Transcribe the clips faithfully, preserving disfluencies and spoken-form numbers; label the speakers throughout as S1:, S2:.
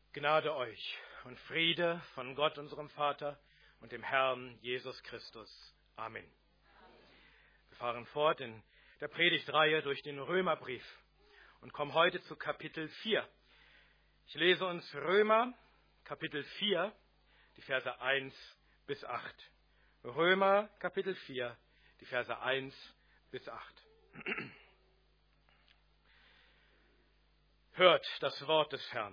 S1: Gnade euch und Friede von Gott, unserem Vater und dem Herrn Jesus Christus. Amen. Wir fahren fort in der Predigtreihe durch den Römerbrief und kommen heute zu Kapitel vier. Ich lese uns Römer, Kapitel vier, die Verse eins bis acht. Römer, Kapitel vier, die Verse eins bis acht. Hört das Wort des Herrn.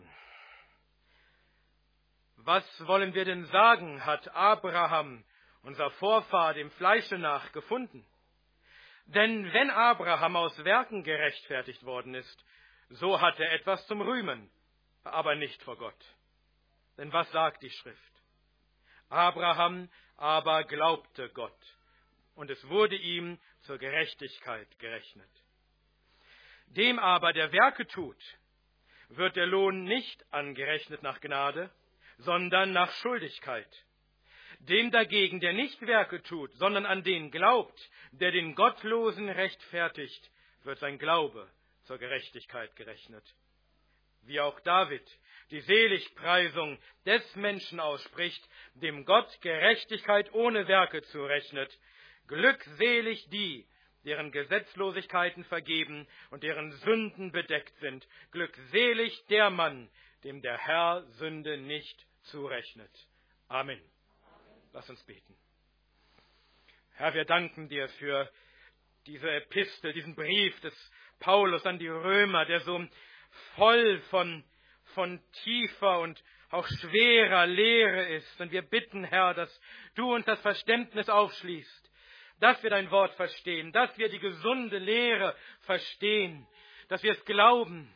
S1: Was wollen wir denn sagen, hat Abraham, unser Vorfahr, dem Fleische nach gefunden? Denn wenn Abraham aus Werken gerechtfertigt worden ist, so hat er etwas zum Rühmen, aber nicht vor Gott. Denn was sagt die Schrift? Abraham aber glaubte Gott, und es wurde ihm zur Gerechtigkeit gerechnet. Dem aber, der Werke tut, wird der Lohn nicht angerechnet nach Gnade, sondern nach Schuldigkeit. Dem dagegen, der nicht Werke tut, sondern an den glaubt, der den Gottlosen rechtfertigt, wird sein Glaube zur Gerechtigkeit gerechnet. Wie auch David die Seligpreisung des Menschen ausspricht, dem Gott Gerechtigkeit ohne Werke zurechnet. Glückselig die, deren Gesetzlosigkeiten vergeben und deren Sünden bedeckt sind. Glückselig der Mann, dem der Herr Sünde nicht zurechnet. Amen. Lass uns beten. Herr, wir danken dir für diese Epistel, diesen Brief des Paulus an die Römer, der so voll von, von tiefer und auch schwerer Lehre ist. Und wir bitten, Herr, dass du uns das Verständnis aufschließt, dass wir dein Wort verstehen, dass wir die gesunde Lehre verstehen, dass wir es glauben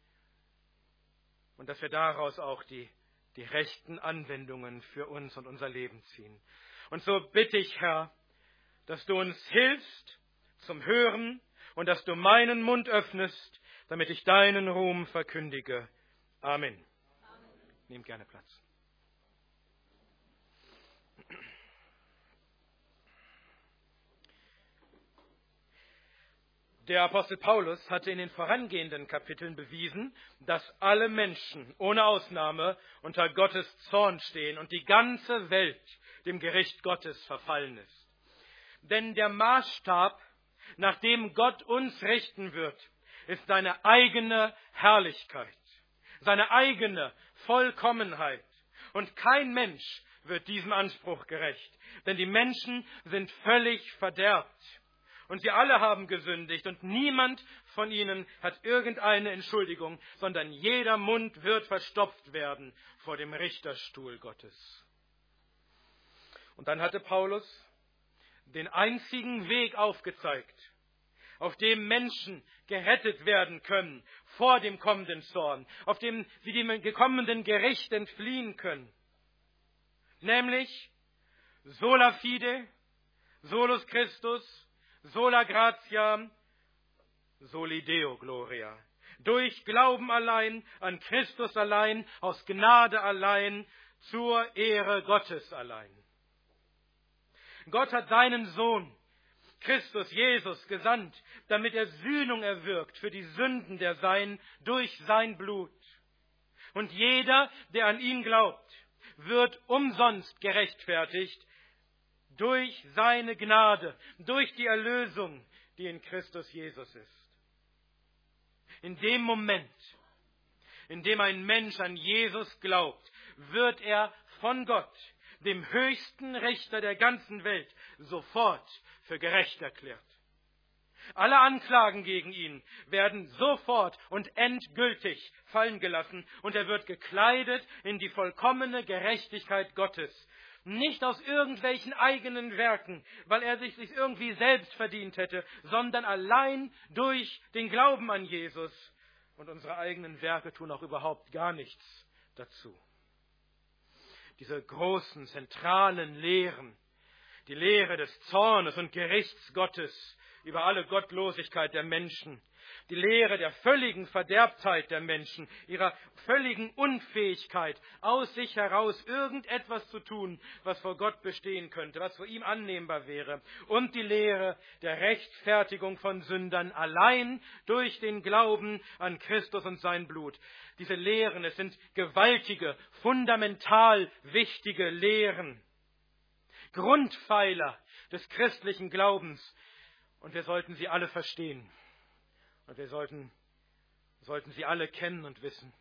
S1: und dass wir daraus auch die, die rechten Anwendungen für uns und unser Leben ziehen. Und so bitte ich, Herr, dass du uns hilfst zum Hören und dass du meinen Mund öffnest, damit ich deinen Ruhm verkündige. Amen. Amen. Nehmt gerne Platz. Der Apostel Paulus hatte in den vorangehenden Kapiteln bewiesen, dass alle Menschen ohne Ausnahme unter Gottes Zorn stehen und die ganze Welt dem Gericht Gottes verfallen ist. Denn der Maßstab, nach dem Gott uns richten wird, ist seine eigene Herrlichkeit, seine eigene Vollkommenheit. Und kein Mensch wird diesem Anspruch gerecht, denn die Menschen sind völlig verderbt. Und sie alle haben gesündigt und niemand von ihnen hat irgendeine Entschuldigung, sondern jeder Mund wird verstopft werden vor dem Richterstuhl Gottes. Und dann hatte Paulus den einzigen Weg aufgezeigt, auf dem Menschen gerettet werden können vor dem kommenden Zorn, auf dem sie dem kommenden Gericht entfliehen können. Nämlich sola fide, solus Christus, sola gratia, soli Deo gloria. Durch Glauben allein, an Christus allein, aus Gnade allein, zur Ehre Gottes allein. Gott hat seinen Sohn, Christus Jesus, gesandt, damit er Sühnung erwirkt für die Sünden der Seinen durch sein Blut. Und jeder, der an ihn glaubt, wird umsonst gerechtfertigt durch seine Gnade, durch die Erlösung, die in Christus Jesus ist. In dem Moment, in dem ein Mensch an Jesus glaubt, wird er von Gott, dem höchsten Richter der ganzen Welt, sofort für gerecht erklärt. Alle Anklagen gegen ihn werden sofort und endgültig fallen gelassen und er wird gekleidet in die vollkommene Gerechtigkeit Gottes. Nicht aus irgendwelchen eigenen Werken, weil er sich irgendwie selbst verdient hätte, sondern allein durch den Glauben an Jesus. Und unsere eigenen Werke tun auch überhaupt gar nichts dazu. Diese großen, zentralen Lehren, die Lehre des Zornes und Gerichts Gottes über alle Gottlosigkeit der Menschen, Die Lehre der völligen Verderbtheit der Menschen, ihrer völligen Unfähigkeit, aus sich heraus irgendetwas zu tun, was vor Gott bestehen könnte, was vor ihm annehmbar wäre. Und die Lehre der Rechtfertigung von Sündern allein durch den Glauben an Christus und sein Blut. Diese Lehren, es sind gewaltige, fundamental wichtige Lehren, Grundpfeiler des christlichen Glaubens. Und wir sollten sie alle verstehen. Und wir sollten, sollten sie alle kennen und wissen.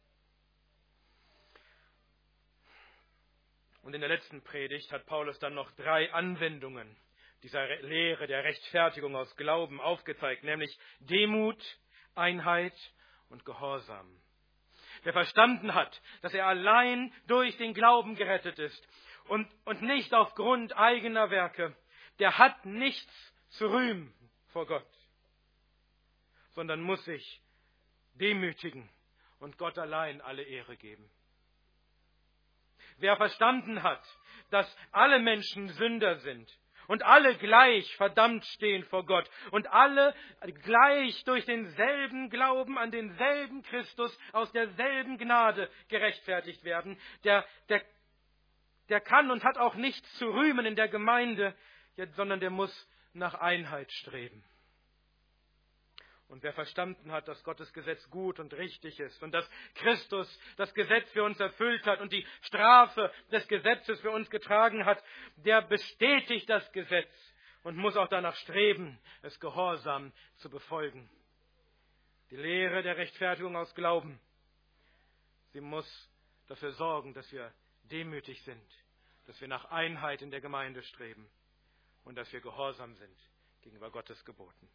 S1: Und in der letzten Predigt hat Paulus dann noch drei Anwendungen dieser Lehre der Rechtfertigung aus Glauben aufgezeigt, nämlich Demut, Einheit und Gehorsam. Wer verstanden hat, dass er allein durch den Glauben gerettet ist und, und nicht aufgrund eigener Werke, der hat nichts zu rühmen vor Gott, sondern muss sich demütigen und Gott allein alle Ehre geben. Wer verstanden hat, dass alle Menschen Sünder sind und alle gleich verdammt stehen vor Gott und alle gleich durch denselben Glauben an denselben Christus aus derselben Gnade gerechtfertigt werden, der, der, der kann und hat auch nichts zu rühmen in der Gemeinde, sondern der muss nach Einheit streben. Und wer verstanden hat, dass Gottes Gesetz gut und richtig ist und dass Christus das Gesetz für uns erfüllt hat und die Strafe des Gesetzes für uns getragen hat, der bestätigt das Gesetz und muss auch danach streben, es gehorsam zu befolgen. Die Lehre der Rechtfertigung aus Glauben, sie muss dafür sorgen, dass wir demütig sind, dass wir nach Einheit in der Gemeinde streben und dass wir gehorsam sind gegenüber Gottes Geboten.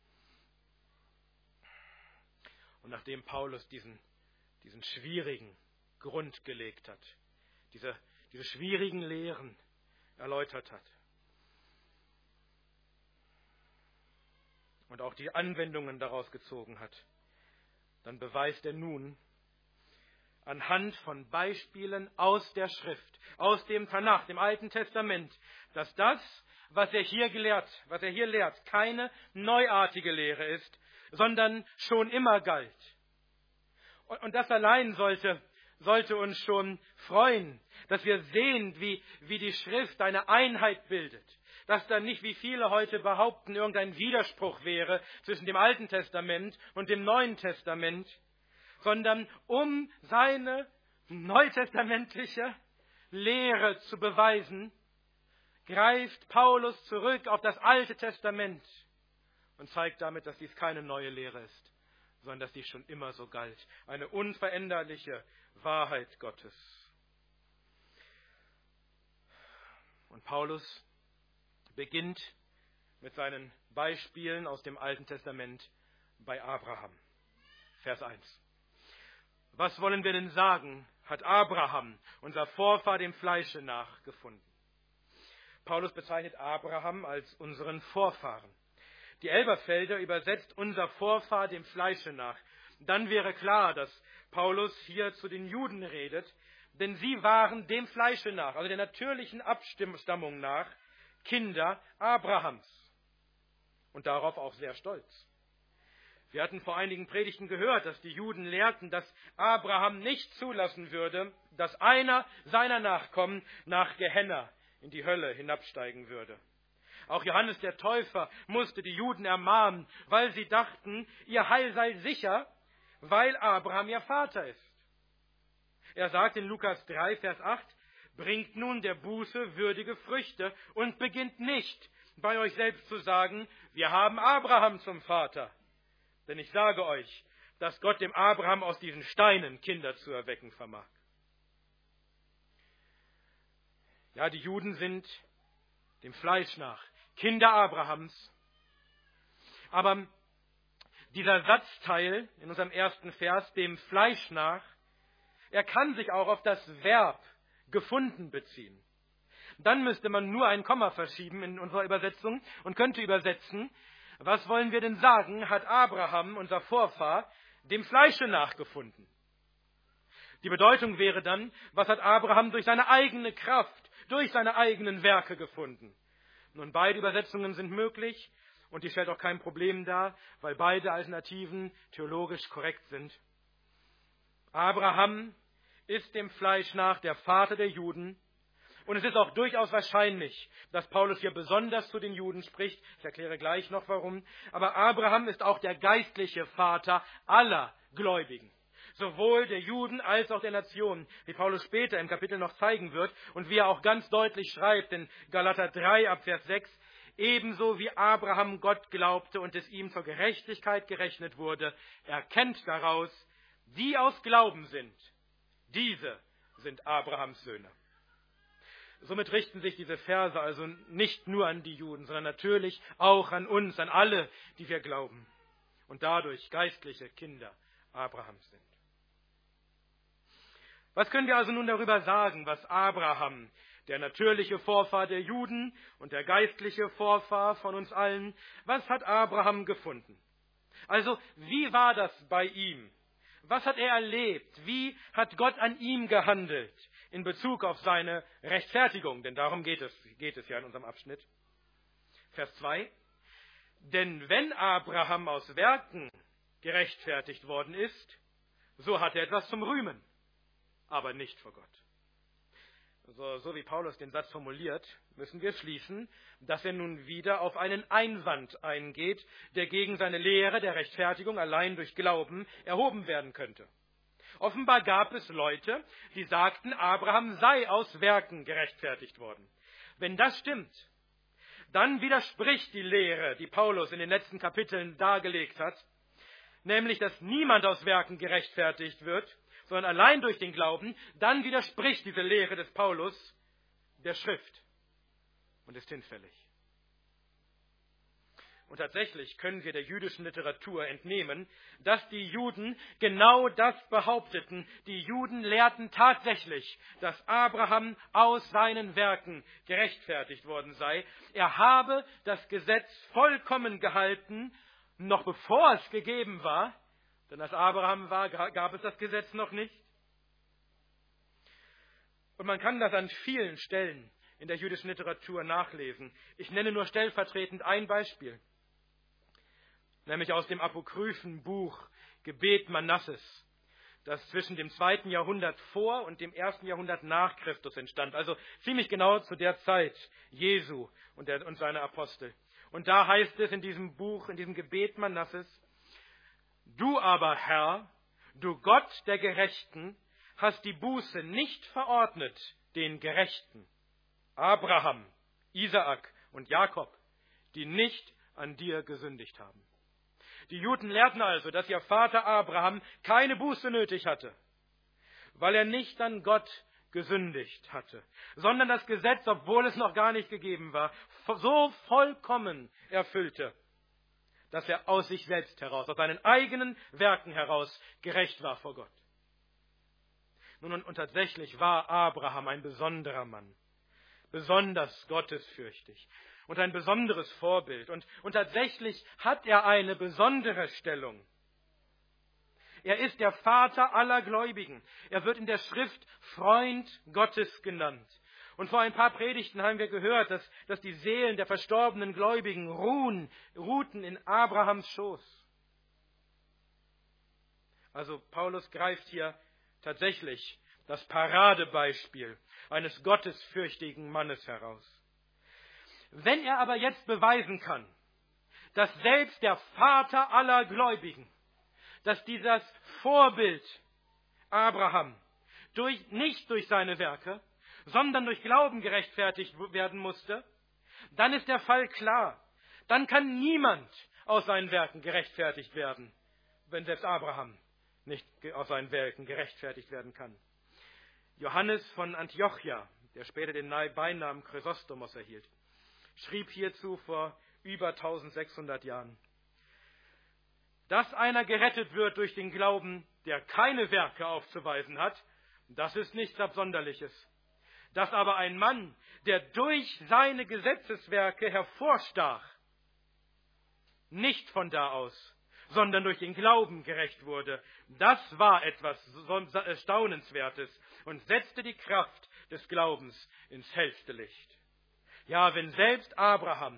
S1: Und nachdem Paulus diesen, diesen schwierigen Grund gelegt hat, diese, diese schwierigen Lehren erläutert hat und auch die Anwendungen daraus gezogen hat, dann beweist er nun anhand von Beispielen aus der Schrift, aus dem Tanach, dem Alten Testament, dass das, was er hier gelehrt, was er hier lehrt, keine neuartige Lehre ist, sondern schon immer galt. Und das allein sollte, sollte uns schon freuen, dass wir sehen, wie, wie die Schrift eine Einheit bildet. Dass da nicht, wie viele heute behaupten, irgendein Widerspruch wäre zwischen dem Alten Testament und dem Neuen Testament, sondern um seine neutestamentliche Lehre zu beweisen, greift Paulus zurück auf das Alte Testament und zeigt damit, dass dies keine neue Lehre ist, sondern dass dies schon immer so galt. Eine unveränderliche Wahrheit Gottes. Und Paulus beginnt mit seinen Beispielen aus dem Alten Testament bei Abraham. Vers eins. Was wollen wir denn sagen, hat Abraham, unser Vorfahr, dem Fleische nach gefunden? Paulus bezeichnet Abraham als unseren Vorfahren. Die Elberfelder übersetzt unser Vorfahr dem Fleische nach. Dann wäre klar, dass Paulus hier zu den Juden redet, denn sie waren dem Fleische nach, also der natürlichen Abstammung nach, Kinder Abrahams. Und darauf auch sehr stolz. Wir hatten vor einigen Predigten gehört, dass die Juden lehrten, dass Abraham nicht zulassen würde, dass einer seiner Nachkommen nach Gehenna in die Hölle hinabsteigen würde. Auch Johannes der Täufer musste die Juden ermahnen, weil sie dachten, ihr Heil sei sicher, weil Abraham ihr Vater ist. Er sagt in Lukas drei, Vers acht, bringt nun der Buße würdige Früchte und beginnt nicht, bei euch selbst zu sagen, wir haben Abraham zum Vater. Denn ich sage euch, dass Gott dem Abraham aus diesen Steinen Kinder zu erwecken vermag. Ja, die Juden sind dem Fleisch nach Kinder Abrahams. Aber dieser Satzteil in unserem ersten Vers, dem Fleisch nach, er kann sich auch auf das Verb gefunden beziehen. Dann müsste man nur ein Komma verschieben in unserer Übersetzung und könnte übersetzen, was wollen wir denn sagen, hat Abraham, unser Vorfahr, dem Fleische nachgefunden. Die Bedeutung wäre dann, was hat Abraham durch seine eigene Kraft, durch seine eigenen Werke gefunden. Nun, beide Übersetzungen sind möglich Und die stellt auch kein Problem dar, weil beide Alternativen theologisch korrekt sind. Abraham ist dem Fleisch nach der Vater der Juden. Und es ist auch durchaus wahrscheinlich, dass Paulus hier besonders zu den Juden spricht. Ich erkläre gleich noch warum. Aber Abraham ist auch der geistliche Vater aller Gläubigen. Sowohl der Juden als auch der Nationen, wie Paulus später im Kapitel noch zeigen wird und wie er auch ganz deutlich schreibt in Galater drei ab Vers sechs, ebenso wie Abraham Gott glaubte und es ihm zur Gerechtigkeit gerechnet wurde, erkennt daraus, die aus Glauben sind, diese sind Abrahams Söhne. Somit richten sich diese Verse also nicht nur an die Juden, sondern natürlich auch an uns, an alle, die wir glauben und dadurch geistliche Kinder Abrahams sind. Was können wir also nun darüber sagen, was Abraham, der natürliche Vorfahr der Juden und der geistliche Vorfahr von uns allen, was hat Abraham gefunden? Also, wie war das bei ihm? Was hat er erlebt? Wie hat Gott an ihm gehandelt in Bezug auf seine Rechtfertigung? Denn darum geht es, geht es ja in unserem Abschnitt. Vers zwei. Denn wenn Abraham aus Werken gerechtfertigt worden ist, so hat er etwas zum Rühmen, aber nicht vor Gott. So, so wie Paulus den Satz formuliert, müssen wir schließen, dass er nun wieder auf einen Einwand eingeht, der gegen seine Lehre der Rechtfertigung allein durch Glauben erhoben werden könnte. Offenbar gab es Leute, die sagten, Abraham sei aus Werken gerechtfertigt worden. Wenn das stimmt, dann widerspricht die Lehre, die Paulus in den letzten Kapiteln dargelegt hat, nämlich, dass niemand aus Werken gerechtfertigt wird, sondern allein durch den Glauben, dann widerspricht diese Lehre des Paulus der Schrift und ist hinfällig. Und tatsächlich können wir der jüdischen Literatur entnehmen, dass die Juden genau das behaupteten. Die Juden lehrten tatsächlich, dass Abraham aus seinen Werken gerechtfertigt worden sei. Er habe das Gesetz vollkommen gehalten, noch bevor es gegeben war. Denn als Abraham war, gab es das Gesetz noch nicht. Und man kann das an vielen Stellen in der jüdischen Literatur nachlesen. Ich nenne nur stellvertretend ein Beispiel, nämlich aus dem apokryphen Buch Gebet Manasses, das zwischen dem zweiten Jahrhundert vor und dem ersten Jahrhundert nach Christus entstand, also ziemlich genau zu der Zeit Jesu und, der, und seiner Apostel. Und da heißt es in diesem Buch, in diesem Gebet Manasses: Du aber, Herr, du Gott der Gerechten, hast die Buße nicht verordnet den Gerechten, Abraham, Isaak und Jakob, die nicht an dir gesündigt haben. Die Juden lehrten also, dass ihr Vater Abraham keine Buße nötig hatte, weil er nicht an Gott gesündigt hatte, sondern das Gesetz, obwohl es noch gar nicht gegeben war, so vollkommen erfüllte, dass er aus sich selbst heraus, aus seinen eigenen Werken heraus gerecht war vor Gott. Nun, und, und tatsächlich war Abraham ein besonderer Mann, besonders gottesfürchtig und ein besonderes Vorbild. Und, und tatsächlich hat er eine besondere Stellung. Er ist der Vater aller Gläubigen. Er wird in der Schrift Freund Gottes genannt. Und vor ein paar Predigten haben wir gehört, dass, dass die Seelen der verstorbenen Gläubigen ruhen, ruhten in Abrahams Schoß. Also Paulus greift hier tatsächlich das Paradebeispiel eines gottesfürchtigen Mannes heraus. Wenn er aber jetzt beweisen kann, dass selbst der Vater aller Gläubigen, dass dieses Vorbild Abraham durch, nicht durch seine Werke, sondern durch Glauben gerechtfertigt werden musste, dann ist der Fall klar. Dann kann niemand aus seinen Werken gerechtfertigt werden, wenn selbst Abraham nicht aus seinen Werken gerechtfertigt werden kann. Johannes von Antiochia, der später den Beinamen Chrysostomos erhielt, schrieb hierzu vor über eintausendsechshundert Jahren: Dass einer gerettet wird durch den Glauben, der keine Werke aufzuweisen hat, das ist nichts Absonderliches. Dass aber ein Mann, der durch seine Gesetzeswerke hervorstach, nicht von da aus, sondern durch den Glauben gerecht wurde, das war etwas Staunenswertes und setzte die Kraft des Glaubens ins hellste Licht. Ja, wenn selbst Abraham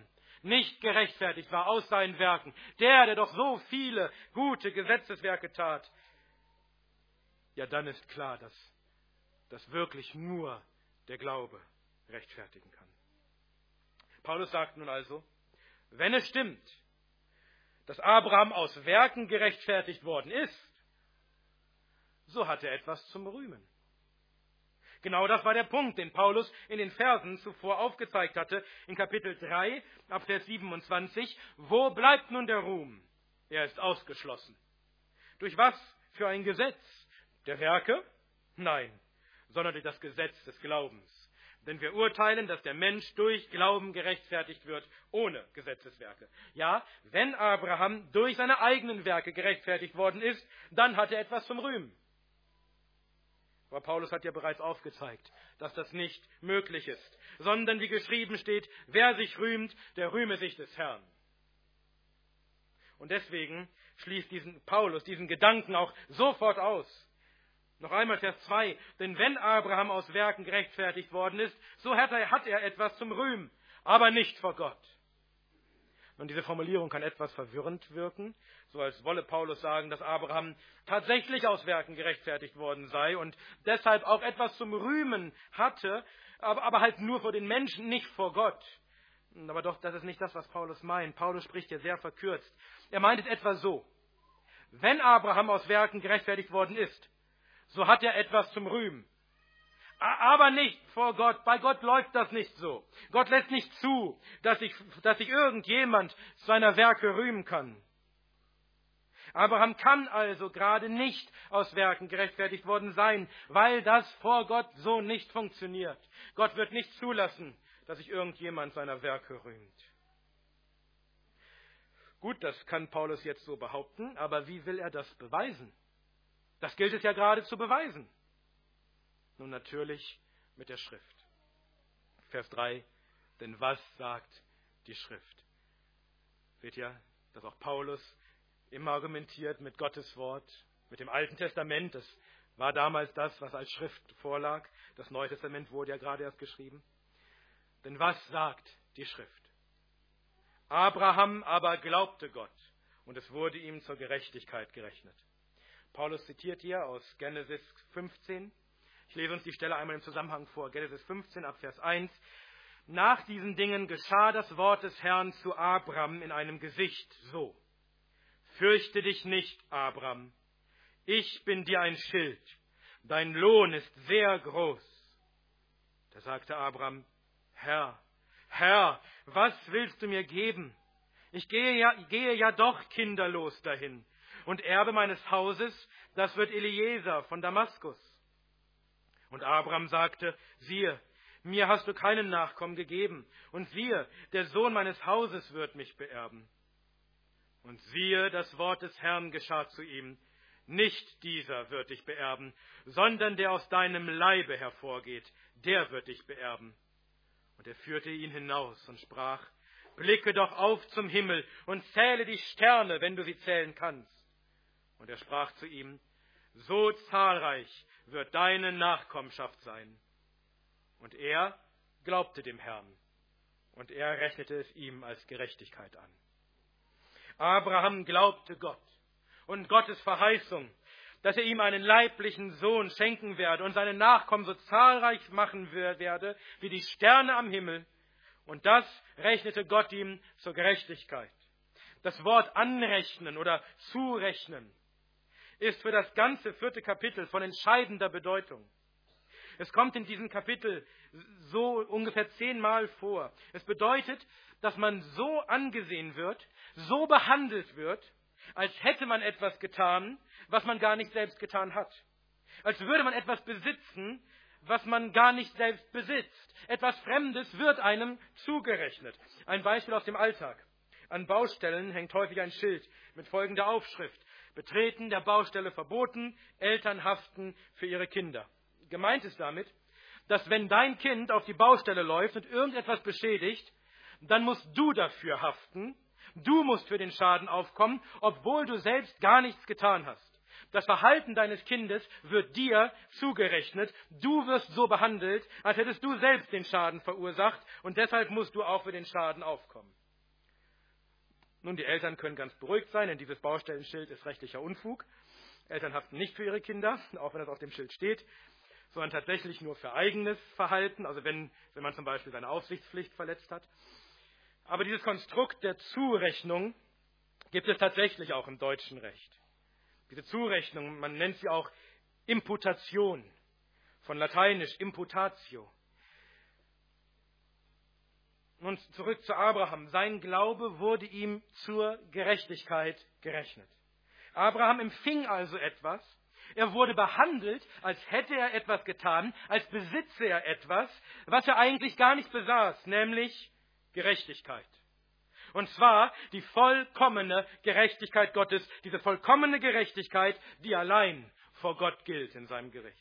S1: nicht gerechtfertigt war aus seinen Werken, der, der doch so viele gute Gesetzeswerke tat, ja, dann ist klar, dass, dass wirklich nur der Glaube rechtfertigen kann. Paulus sagt nun also, wenn es stimmt, dass Abraham aus Werken gerechtfertigt worden ist, so hat er etwas zum Rühmen. Genau das war der Punkt, den Paulus in den Versen zuvor aufgezeigt hatte, in Kapitel drei, ab Vers siebenundzwanzig. Wo bleibt nun der Ruhm? Er ist ausgeschlossen. Durch was für ein Gesetz? Der Werke? Nein, sondern durch das Gesetz des Glaubens. Denn wir urteilen, dass der Mensch durch Glauben gerechtfertigt wird, ohne Gesetzeswerke. Ja, wenn Abraham durch seine eigenen Werke gerechtfertigt worden ist, dann hat er etwas zum Rühmen. Aber Paulus hat ja bereits aufgezeigt, dass das nicht möglich ist, sondern wie geschrieben steht, wer sich rühmt, der rühme sich des Herrn. Und deswegen schließt diesen Paulus diesen Gedanken auch sofort aus. Noch einmal Vers zwei, denn wenn Abraham aus Werken gerechtfertigt worden ist, so hat er, hat er etwas zum Rühmen, aber nicht vor Gott. Und diese Formulierung kann etwas verwirrend wirken, so als wolle Paulus sagen, dass Abraham tatsächlich aus Werken gerechtfertigt worden sei und deshalb auch etwas zum Rühmen hatte, aber, aber halt nur vor den Menschen, nicht vor Gott. Aber doch, das ist nicht das, was Paulus meint. Paulus spricht hier sehr verkürzt. Er meint es etwa so, wenn Abraham aus Werken gerechtfertigt worden ist, so hat er etwas zum Rühmen. Aber nicht vor Gott. Bei Gott läuft das nicht so. Gott lässt nicht zu, dass sich, dass sich irgendjemand seiner Werke rühmen kann. Abraham kann also gerade nicht aus Werken gerechtfertigt worden sein, weil das vor Gott so nicht funktioniert. Gott wird nicht zulassen, dass sich irgendjemand seiner Werke rühmt. Gut, das kann Paulus jetzt so behaupten, aber wie will er das beweisen? Das gilt es ja gerade zu beweisen. Nun natürlich mit der Schrift. Vers drei, denn was sagt die Schrift? Seht ihr, dass auch Paulus immer argumentiert mit Gottes Wort, mit dem Alten Testament. Das war damals das, was als Schrift vorlag. Das Neue Testament wurde ja gerade erst geschrieben. Denn was sagt die Schrift? Abraham aber glaubte Gott und es wurde ihm zur Gerechtigkeit gerechnet. Paulus zitiert hier aus Genesis fünfzehn. Ich lese uns die Stelle einmal im Zusammenhang vor. Genesis fünfzehn ab Vers eins. Nach diesen Dingen geschah das Wort des Herrn zu Abram in einem Gesicht so. Fürchte dich nicht, Abram. Ich bin dir ein Schild. Dein Lohn ist sehr groß. Da sagte Abram, Herr, Herr, was willst du mir geben? Ich gehe ja, gehe ja doch kinderlos dahin. Und Erbe meines Hauses, das wird Eliezer von Damaskus. Und Abram sagte, siehe, mir hast du keinen Nachkommen gegeben. Und siehe, der Sohn meines Hauses wird mich beerben. Und siehe, das Wort des Herrn geschah zu ihm. Nicht dieser wird dich beerben, sondern der aus deinem Leibe hervorgeht, der wird dich beerben. Und er führte ihn hinaus und sprach, blicke doch auf zum Himmel und zähle die Sterne, wenn du sie zählen kannst. Und er sprach zu ihm, so zahlreich wird deine Nachkommenschaft sein. Und er glaubte dem Herrn, und er rechnete es ihm als Gerechtigkeit an. Abraham glaubte Gott und Gottes Verheißung, dass er ihm einen leiblichen Sohn schenken werde und seine Nachkommen so zahlreich machen werde wie die Sterne am Himmel. Und das rechnete Gott ihm zur Gerechtigkeit. Das Wort anrechnen oder zurechnen ist für das ganze vierte Kapitel von entscheidender Bedeutung. Es kommt in diesem Kapitel so ungefähr zehnmal vor. Es bedeutet, dass man so angesehen wird, so behandelt wird, als hätte man etwas getan, was man gar nicht selbst getan hat. Als würde man etwas besitzen, was man gar nicht selbst besitzt. Etwas Fremdes wird einem zugerechnet. Ein Beispiel aus dem Alltag. An Baustellen hängt häufig ein Schild mit folgender Aufschrift. Betreten der Baustelle verboten, Eltern haften für ihre Kinder. Gemeint ist damit, dass wenn dein Kind auf die Baustelle läuft und irgendetwas beschädigt, dann musst du dafür haften, du musst für den Schaden aufkommen, obwohl du selbst gar nichts getan hast. Das Verhalten deines Kindes wird dir zugerechnet, du wirst so behandelt, als hättest du selbst den Schaden verursacht und deshalb musst du auch für den Schaden aufkommen. Nun, die Eltern können ganz beruhigt sein, denn dieses Baustellenschild ist rechtlicher Unfug. Eltern haften nicht für ihre Kinder, auch wenn das auf dem Schild steht, sondern tatsächlich nur für eigenes Verhalten, also wenn, wenn man zum Beispiel seine Aufsichtspflicht verletzt hat. Aber dieses Konstrukt der Zurechnung gibt es tatsächlich auch im deutschen Recht. Diese Zurechnung, man nennt sie auch Imputation, von lateinisch imputatio. Nun zurück zu Abraham. Sein Glaube wurde ihm zur Gerechtigkeit gerechnet. Abraham empfing also etwas. Er wurde behandelt, als hätte er etwas getan, als besitze er etwas, was er eigentlich gar nicht besaß, nämlich Gerechtigkeit. Und zwar die vollkommene Gerechtigkeit Gottes, diese vollkommene Gerechtigkeit, die allein vor Gott gilt in seinem Gericht.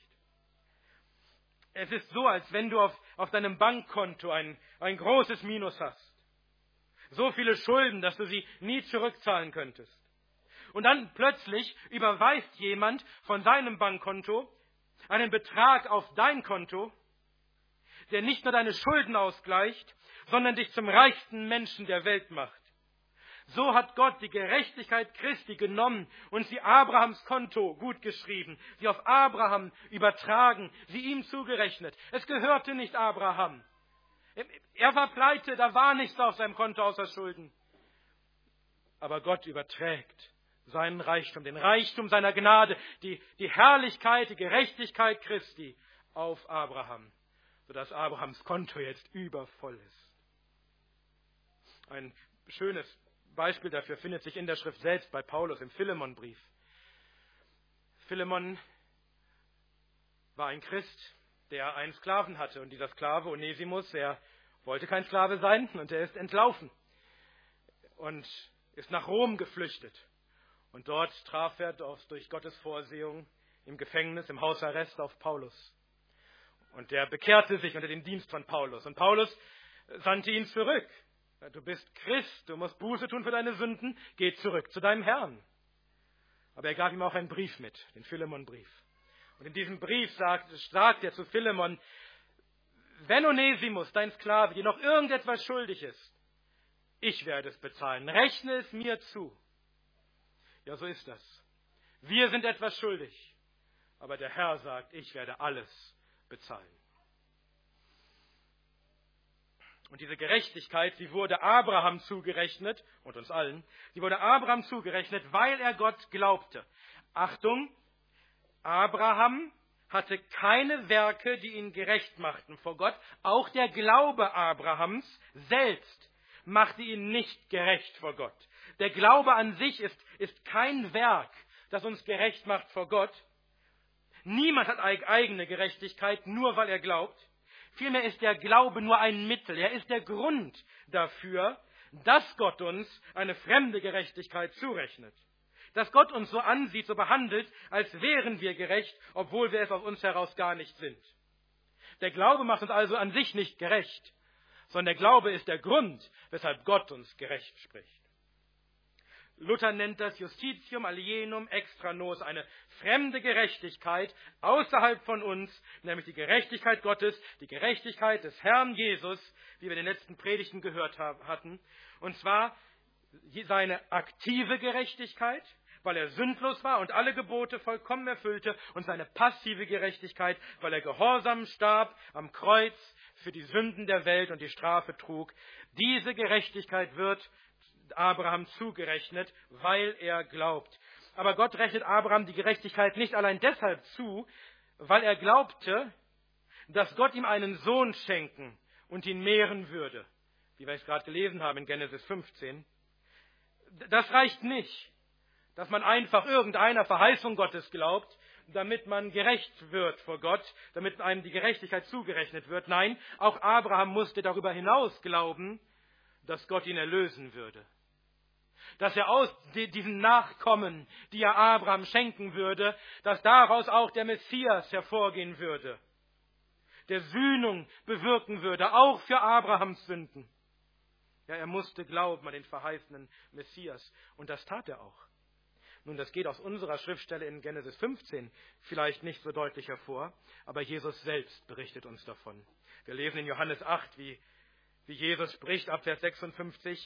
S1: Es ist so, als wenn du auf, auf deinem Bankkonto ein, ein großes Minus hast. So viele Schulden, dass du sie nie zurückzahlen könntest. Und dann plötzlich überweist jemand von seinem Bankkonto einen Betrag auf dein Konto, der nicht nur deine Schulden ausgleicht, sondern dich zum reichsten Menschen der Welt macht. So hat Gott die Gerechtigkeit Christi genommen und sie Abrahams Konto gut geschrieben, sie auf Abraham übertragen, sie ihm zugerechnet. Es gehörte nicht Abraham. Er war pleite, da war nichts auf seinem Konto außer Schulden. Aber Gott überträgt seinen Reichtum, den Reichtum seiner Gnade, die, die Herrlichkeit, die Gerechtigkeit Christi auf Abraham, sodass Abrahams Konto jetzt übervoll ist. Ein schönes Beispiel dafür findet sich in der Schrift selbst bei Paulus im Philemonbrief. Philemon war ein Christ, der einen Sklaven hatte. Und dieser Sklave, Onesimus, er wollte kein Sklave sein und er ist entlaufen und ist nach Rom geflüchtet. Und dort traf er durch Gottes Vorsehung im Gefängnis, im Hausarrest auf Paulus. Und der bekehrte sich unter den Dienst von Paulus. Und Paulus sandte ihn zurück. Du bist Christ, du musst Buße tun für deine Sünden, geh zurück zu deinem Herrn. Aber er gab ihm auch einen Brief mit, den Philemonbrief. Und in diesem Brief sagt, sagt er zu Philemon, wenn Onesimus, dein Sklave, dir noch irgendetwas schuldig ist, ich werde es bezahlen, rechne es mir zu. Ja, so ist das. Wir sind etwas schuldig, aber der Herr sagt, ich werde alles bezahlen. Und diese Gerechtigkeit, sie wurde Abraham zugerechnet, und uns allen, sie wurde Abraham zugerechnet, weil er Gott glaubte. Achtung, Abraham hatte keine Werke, die ihn gerecht machten vor Gott. Auch der Glaube Abrahams selbst machte ihn nicht gerecht vor Gott. Der Glaube an sich ist, ist kein Werk, das uns gerecht macht vor Gott. Niemand hat eigene Gerechtigkeit, nur weil er glaubt. Vielmehr ist der Glaube nur ein Mittel. Er ist der Grund dafür, dass Gott uns eine fremde Gerechtigkeit zurechnet. Dass Gott uns so ansieht, so behandelt, als wären wir gerecht, obwohl wir es aus uns heraus gar nicht sind. Der Glaube macht uns also an sich nicht gerecht, sondern der Glaube ist der Grund, weshalb Gott uns gerecht spricht. Luther nennt das Justitium alienum extra nos, eine fremde Gerechtigkeit außerhalb von uns, nämlich die Gerechtigkeit Gottes, die Gerechtigkeit des Herrn Jesus, wie wir in den letzten Predigten gehört haben, hatten. Und zwar seine aktive Gerechtigkeit, weil er sündlos war und alle Gebote vollkommen erfüllte, und seine passive Gerechtigkeit, weil er gehorsam starb am Kreuz für die Sünden der Welt und die Strafe trug. Diese Gerechtigkeit wird Abraham zugerechnet, weil er glaubt. Aber Gott rechnet Abraham die Gerechtigkeit nicht allein deshalb zu, weil er glaubte, dass Gott ihm einen Sohn schenken und ihn mehren würde, wie wir es gerade gelesen haben in Genesis fünfzehn. Das reicht nicht, dass man einfach irgendeiner Verheißung Gottes glaubt, damit man gerecht wird vor Gott, damit einem die Gerechtigkeit zugerechnet wird. Nein, auch Abraham musste darüber hinaus glauben, dass Gott ihn erlösen würde. Dass er aus diesen Nachkommen, die er Abraham schenken würde, dass daraus auch der Messias hervorgehen würde, der Sühnung bewirken würde, auch für Abrahams Sünden. Ja, er musste glauben an den verheißenen Messias, und das tat er auch. Nun, das geht aus unserer Schriftstelle in Genesis fünfzehn vielleicht nicht so deutlich hervor, aber Jesus selbst berichtet uns davon. Wir lesen in Johannes acht, wie, wie Jesus spricht ab Vers sechsundfünfzig,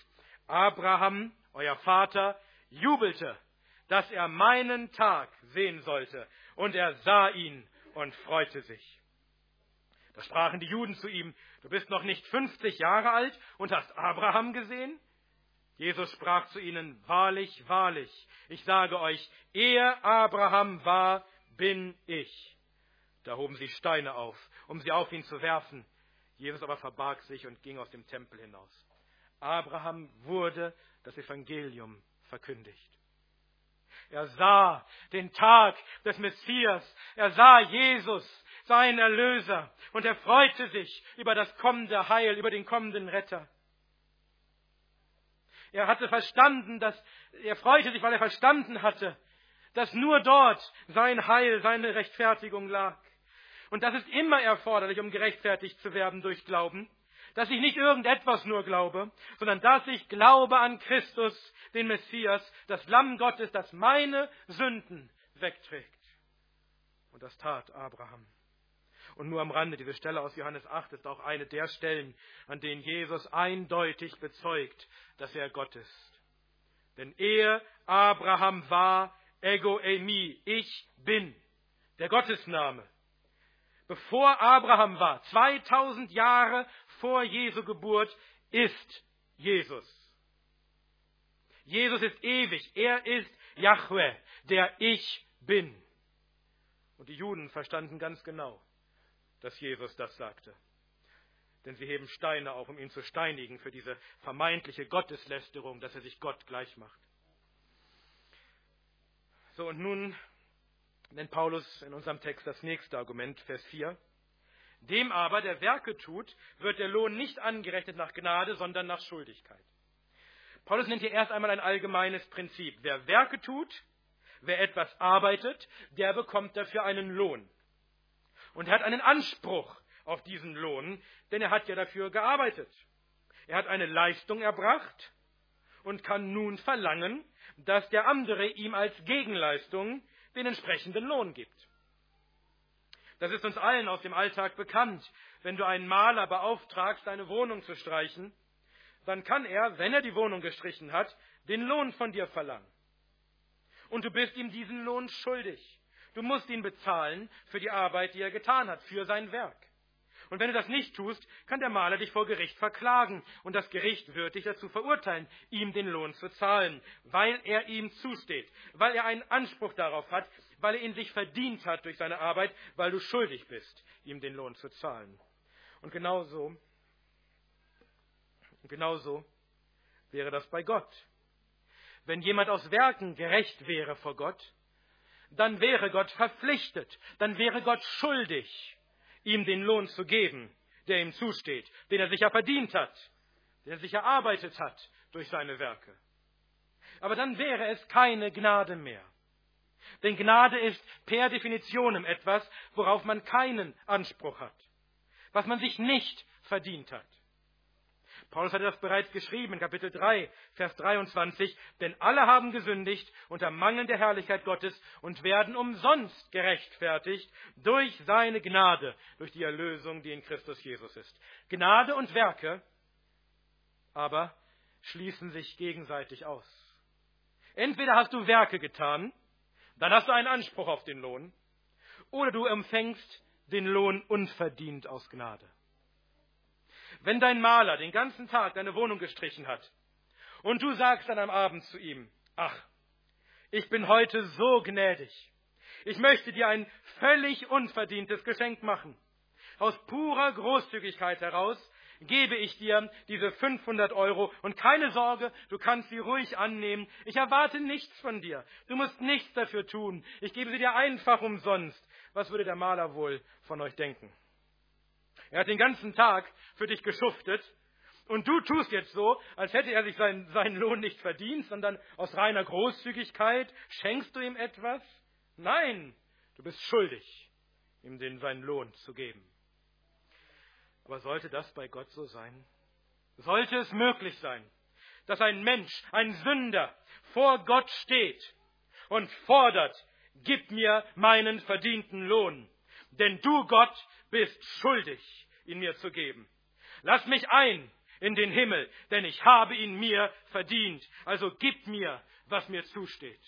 S1: Abraham, euer Vater, jubelte, dass er meinen Tag sehen sollte. Und er sah ihn und freute sich. Da sprachen die Juden zu ihm, du bist noch nicht fünfzig Jahre alt und hast Abraham gesehen? Jesus sprach zu ihnen, wahrlich, wahrlich, ich sage euch, ehe Abraham war, bin ich. Da hoben sie Steine auf, um sie auf ihn zu werfen. Jesus aber verbarg sich und ging aus dem Tempel hinaus. Abraham wurde das Evangelium verkündigt. Er sah den Tag des Messias, er sah Jesus, seinen Erlöser, und er freute sich über das kommende Heil, über den kommenden Retter. Er hatte verstanden, dass, er freute sich, weil er verstanden hatte, dass nur dort sein Heil, seine Rechtfertigung lag. Und das ist immer erforderlich, um gerechtfertigt zu werden durch Glauben, dass ich nicht irgendetwas nur glaube, sondern dass ich glaube an Christus, den Messias, das Lamm Gottes, das meine Sünden wegträgt. Und das tat Abraham. Und nur am Rande, diese Stelle aus Johannes acht ist auch eine der Stellen, an denen Jesus eindeutig bezeugt, dass er Gott ist. Denn ehe Abraham war, ego eimi, ich bin, der Gottesname. Bevor Abraham war, zweitausend Jahre vor Jesu Geburt, ist Jesus. Jesus ist ewig, er ist Jahwe, der Ich bin. Und die Juden verstanden ganz genau, dass Jesus das sagte. Denn sie heben Steine auf, um ihn zu steinigen für diese vermeintliche Gotteslästerung, dass er sich Gott gleich macht. So, und nun nennt Paulus in unserem Text das nächste Argument, Vers vier. Dem aber, der Werke tut, wird der Lohn nicht angerechnet nach Gnade, sondern nach Schuldigkeit. Paulus nennt hier erst einmal ein allgemeines Prinzip. Wer Werke tut, wer etwas arbeitet, der bekommt dafür einen Lohn. Und er hat einen Anspruch auf diesen Lohn, denn er hat ja dafür gearbeitet. Er hat eine Leistung erbracht und kann nun verlangen, dass der andere ihm als Gegenleistung den entsprechenden Lohn gibt. Das ist uns allen aus dem Alltag bekannt. Wenn du einen Maler beauftragst, deine Wohnung zu streichen, dann kann er, wenn er die Wohnung gestrichen hat, den Lohn von dir verlangen. Und du bist ihm diesen Lohn schuldig. Du musst ihn bezahlen für die Arbeit, die er getan hat, für sein Werk. Und wenn du das nicht tust, kann der Maler dich vor Gericht verklagen. Und das Gericht wird dich dazu verurteilen, ihm den Lohn zu zahlen, weil er ihm zusteht, weil er einen Anspruch darauf hat, weil er ihn sich verdient hat durch seine Arbeit, weil du schuldig bist, ihm den Lohn zu zahlen. Und genauso, genauso wäre das bei Gott. Wenn jemand aus Werken gerecht wäre vor Gott, dann wäre Gott verpflichtet, dann wäre Gott schuldig, ihm den Lohn zu geben, der ihm zusteht, den er sich ja verdient hat, den er sich erarbeitet hat durch seine Werke. Aber dann wäre es keine Gnade mehr. Denn Gnade ist per Definitionem etwas, worauf man keinen Anspruch hat, was man sich nicht verdient hat. Paulus hatte das bereits geschrieben in Kapitel drei, Vers dreiundzwanzig, denn alle haben gesündigt unter Mangel der Herrlichkeit Gottes und werden umsonst gerechtfertigt durch seine Gnade, durch die Erlösung, die in Christus Jesus ist. Gnade und Werke aber schließen sich gegenseitig aus. Entweder hast du Werke getan, dann hast du einen Anspruch auf den Lohn, oder du empfängst den Lohn unverdient aus Gnade. Wenn dein Maler den ganzen Tag deine Wohnung gestrichen hat und du sagst dann am Abend zu ihm, ach, ich bin heute so gnädig, ich möchte dir ein völlig unverdientes Geschenk machen. Aus purer Großzügigkeit heraus gebe ich dir diese fünfhundert Euro und keine Sorge, du kannst sie ruhig annehmen. Ich erwarte nichts von dir. Du musst nichts dafür tun. Ich gebe sie dir einfach umsonst. Was würde der Maler wohl von euch denken? Er hat den ganzen Tag für dich geschuftet und du tust jetzt so, als hätte er sich seinen, seinen Lohn nicht verdient, sondern aus reiner Großzügigkeit schenkst du ihm etwas? Nein, du bist schuldig, ihm den, seinen Lohn zu geben. Aber sollte das bei Gott so sein? Sollte es möglich sein, dass ein Mensch, ein Sünder vor Gott steht und fordert, gib mir meinen verdienten Lohn, denn du, Gott, bist schuldig, ihn mir zu geben. Lass mich ein in den Himmel, denn ich habe ihn mir verdient. Also gib mir, was mir zusteht.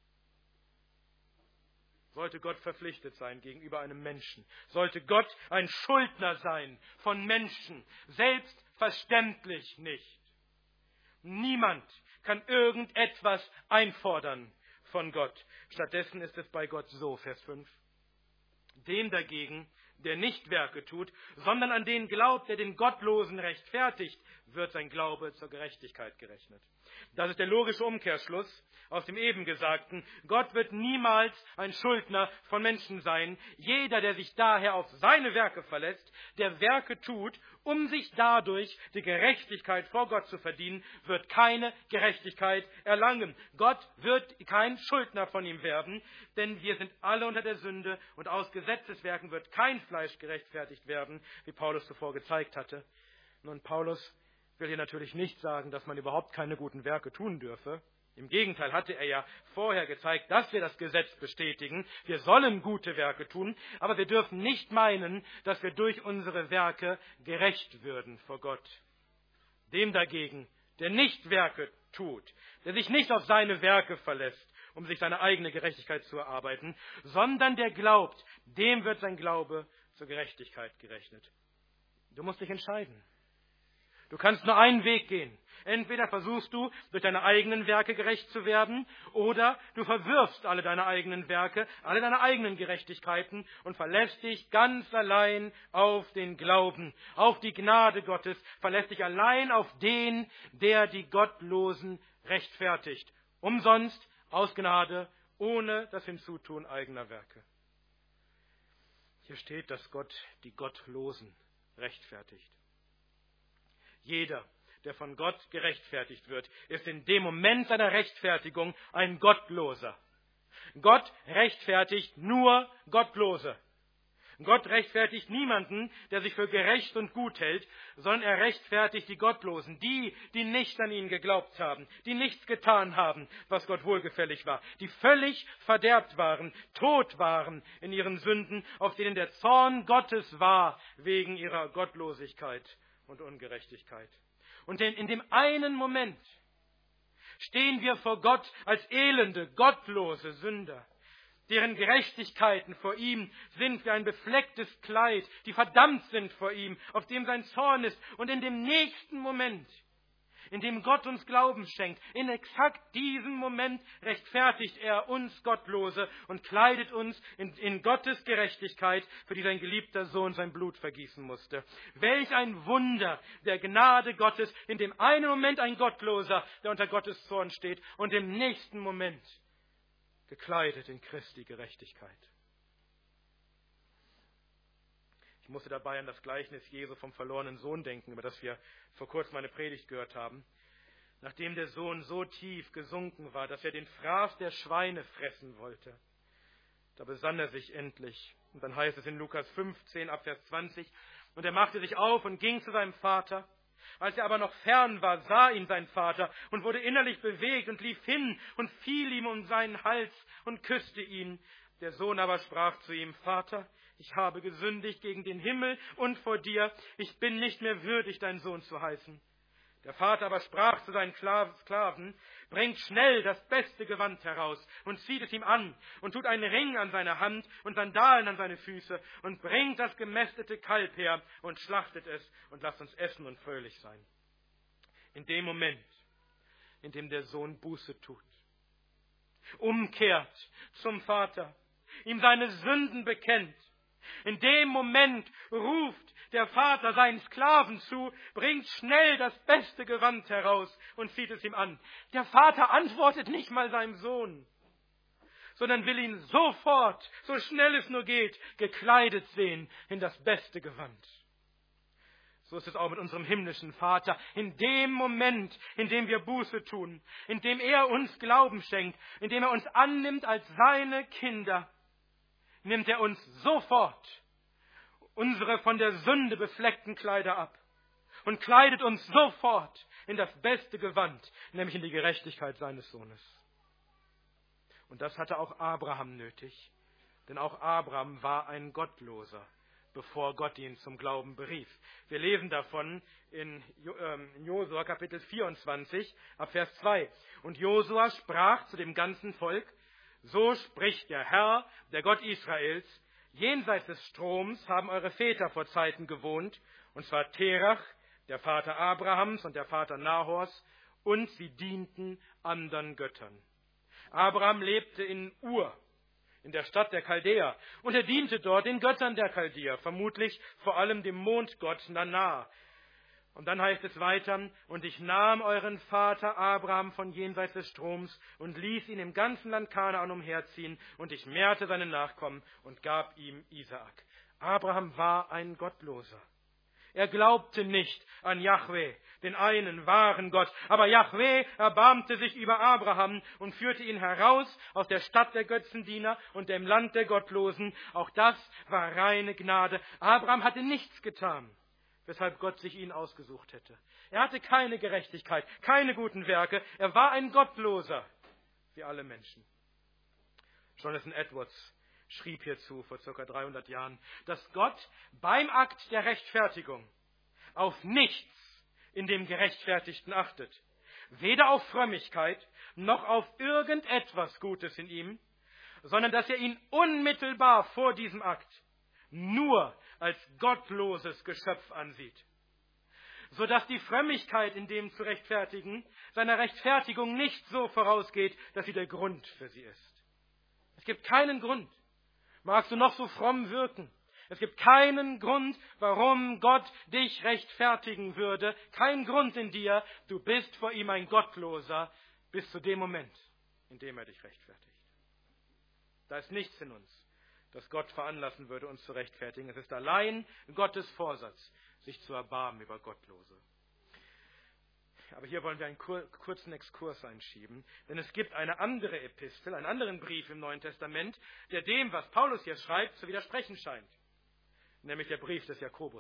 S1: Sollte Gott verpflichtet sein gegenüber einem Menschen, sollte Gott ein Schuldner sein von Menschen, selbstverständlich nicht. Niemand kann irgendetwas einfordern von Gott. Stattdessen ist es bei Gott so, Vers fünf. Dem dagegen, der nicht Werke tut, sondern an den glaubt, der den Gottlosen rechtfertigt, wird sein Glaube zur Gerechtigkeit gerechnet. Das ist der logische Umkehrschluss aus dem eben Gesagten. Gott wird niemals ein Schuldner von Menschen sein. Jeder, der sich daher auf seine Werke verlässt, der Werke tut, um sich dadurch die Gerechtigkeit vor Gott zu verdienen, wird keine Gerechtigkeit erlangen. Gott wird kein Schuldner von ihm werden, denn wir sind alle unter der Sünde und aus Gesetzeswerken wird kein Fleisch gerechtfertigt werden, wie Paulus zuvor gezeigt hatte. Nun, Paulus will hier natürlich nicht sagen, dass man überhaupt keine guten Werke tun dürfe. Im Gegenteil hatte er ja vorher gezeigt, dass wir das Gesetz bestätigen. Wir sollen gute Werke tun, aber wir dürfen nicht meinen, dass wir durch unsere Werke gerecht würden vor Gott. Dem dagegen, der nicht Werke tut, der sich nicht auf seine Werke verlässt, um sich seine eigene Gerechtigkeit zu erarbeiten, sondern der glaubt, dem wird sein Glaube zur Gerechtigkeit gerechnet. Du musst dich entscheiden. Du kannst nur einen Weg gehen. Entweder versuchst du, durch deine eigenen Werke gerecht zu werden, oder du verwirfst alle deine eigenen Werke, alle deine eigenen Gerechtigkeiten und verlässt dich ganz allein auf den Glauben, auf die Gnade Gottes, verlässt dich allein auf den, der die Gottlosen rechtfertigt. Umsonst, aus Gnade, ohne das Hinzutun eigener Werke. Hier steht, dass Gott die Gottlosen rechtfertigt. Jeder, der von Gott gerechtfertigt wird, ist in dem Moment seiner Rechtfertigung ein Gottloser. Gott rechtfertigt nur Gottlose. Gott rechtfertigt niemanden, der sich für gerecht und gut hält, sondern er rechtfertigt die Gottlosen, die, die nicht an ihn geglaubt haben, die nichts getan haben, was Gott wohlgefällig war, die völlig verderbt waren, tot waren in ihren Sünden, auf denen der Zorn Gottes war wegen ihrer Gottlosigkeit und Ungerechtigkeit. Und in, in dem einen Moment stehen wir vor Gott als elende, gottlose Sünder, deren Gerechtigkeiten vor ihm sind wie ein beflecktes Kleid, die verdammt sind vor ihm, auf dem sein Zorn ist. Und in dem nächsten Moment, in dem Gott uns Glauben schenkt, in exakt diesem Moment rechtfertigt er uns Gottlose und kleidet uns in, in Gottes Gerechtigkeit, für die sein geliebter Sohn sein Blut vergießen musste. Welch ein Wunder der Gnade Gottes, in dem einen Moment ein Gottloser, der unter Gottes Zorn steht, und im nächsten Moment gekleidet in Christi Gerechtigkeit. Ich musste dabei an das Gleichnis Jesu vom verlorenen Sohn denken, über das wir vor kurzem eine Predigt gehört haben. Nachdem der Sohn so tief gesunken war, dass er den Fraß der Schweine fressen wollte, da besann er sich endlich. Und dann heißt es in Lukas fünfzehn, ab Vers zwanzig, und er machte sich auf und ging zu seinem Vater. Als er aber noch fern war, sah ihn sein Vater und wurde innerlich bewegt und lief hin und fiel ihm um seinen Hals und küsste ihn. Der Sohn aber sprach zu ihm: Vater, ich habe gesündigt gegen den Himmel und vor dir. Ich bin nicht mehr würdig, dein Sohn zu heißen. Der Vater aber sprach zu seinen Sklaven: Bringt schnell das beste Gewand heraus und zieht es ihm an und tut einen Ring an seine Hand und Sandalen an seine Füße und bringt das gemästete Kalb her und schlachtet es und lasst uns essen und fröhlich sein. In dem Moment, in dem der Sohn Buße tut, umkehrt zum Vater, ihm seine Sünden bekennt, in dem Moment ruft der Vater seinen Sklaven zu: Bringt schnell das beste Gewand heraus und zieht es ihm an. Der Vater antwortet nicht mal seinem Sohn, sondern will ihn sofort, so schnell es nur geht, gekleidet sehen in das beste Gewand. So ist es auch mit unserem himmlischen Vater. In dem Moment, in dem wir Buße tun, in dem er uns Glauben schenkt, in dem er uns annimmt als seine Kinder, nimmt er uns sofort unsere von der Sünde befleckten Kleider ab und kleidet uns sofort in das beste Gewand, nämlich in die Gerechtigkeit seines Sohnes. Und das hatte auch Abraham nötig, denn auch Abraham war ein Gottloser, bevor Gott ihn zum Glauben berief. Wir lesen davon in Josua Kapitel vierundzwanzig, ab Vers zwei. Und Josua sprach zu dem ganzen Volk: So spricht der Herr, der Gott Israels: Jenseits des Stroms haben eure Väter vor Zeiten gewohnt, und zwar Terach, der Vater Abrahams und der Vater Nahors, und sie dienten anderen Göttern. Abraham lebte in Ur, in der Stadt der Chaldäer, und er diente dort den Göttern der Chaldäer, vermutlich vor allem dem Mondgott Nannar. Und dann heißt es weiter: Und ich nahm euren Vater Abraham von jenseits des Stroms und ließ ihn im ganzen Land Kanaan umherziehen, und ich mehrte seine Nachkommen und gab ihm Isaak. Abraham war ein Gottloser. Er glaubte nicht an Jahwe, den einen wahren Gott. Aber Jahwe erbarmte sich über Abraham und führte ihn heraus aus der Stadt der Götzendiener und dem Land der Gottlosen. Auch das war reine Gnade. Abraham hatte nichts getan, weshalb Gott sich ihn ausgesucht hätte. Er hatte keine Gerechtigkeit, keine guten Werke. Er war ein Gottloser, wie alle Menschen. Jonathan Edwards schrieb hierzu vor ca. dreihundert Jahren, dass Gott beim Akt der Rechtfertigung auf nichts in dem Gerechtfertigten achtet, weder auf Frömmigkeit noch auf irgendetwas Gutes in ihm, sondern dass er ihn unmittelbar vor diesem Akt nur als gottloses Geschöpf ansieht, sodass die Frömmigkeit in dem zu rechtfertigen seiner Rechtfertigung nicht so vorausgeht, dass sie der Grund für sie ist. Es gibt keinen Grund. Magst du noch so fromm wirken? Es gibt keinen Grund, warum Gott dich rechtfertigen würde. Kein Grund in dir. Du bist vor ihm ein Gottloser bis zu dem Moment, in dem er dich rechtfertigt. Da ist nichts in uns, das Gott veranlassen würde, uns zu rechtfertigen. Es ist allein Gottes Vorsatz, sich zu erbarmen über Gottlose. Aber hier wollen wir einen kurzen Exkurs einschieben, denn es gibt eine andere Epistel, einen anderen Brief im Neuen Testament, der dem, was Paulus hier schreibt, zu widersprechen scheint, nämlich der Brief des Jakobus.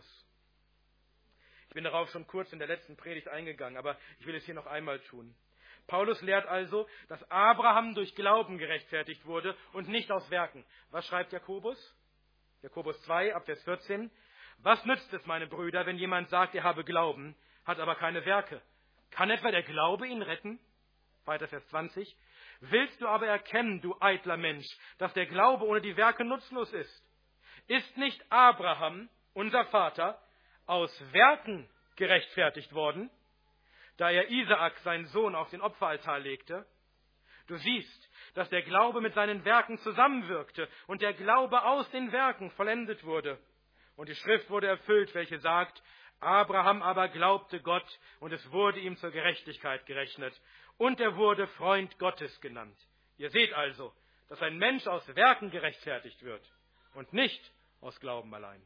S1: Ich bin darauf schon kurz in der letzten Predigt eingegangen, aber ich will es hier noch einmal tun. Paulus lehrt also, dass Abraham durch Glauben gerechtfertigt wurde und nicht aus Werken. Was schreibt Jakobus? Jakobus zwei, ab Vers vierzehn. Was nützt es, meine Brüder, wenn jemand sagt, er habe Glauben, hat aber keine Werke? Kann etwa der Glaube ihn retten? Weiter Vers zwanzig. Willst du aber erkennen, du eitler Mensch, dass der Glaube ohne die Werke nutzlos ist? Ist nicht Abraham, unser Vater, aus Werken gerechtfertigt worden, da er Isaak, seinen Sohn, auf den Opferaltar legte? Du siehst, dass der Glaube mit seinen Werken zusammenwirkte und der Glaube aus den Werken vollendet wurde. Und die Schrift wurde erfüllt, welche sagt: Abraham aber glaubte Gott, und es wurde ihm zur Gerechtigkeit gerechnet. Und er wurde Freund Gottes genannt. Ihr seht also, dass ein Mensch aus Werken gerechtfertigt wird und nicht aus Glauben allein.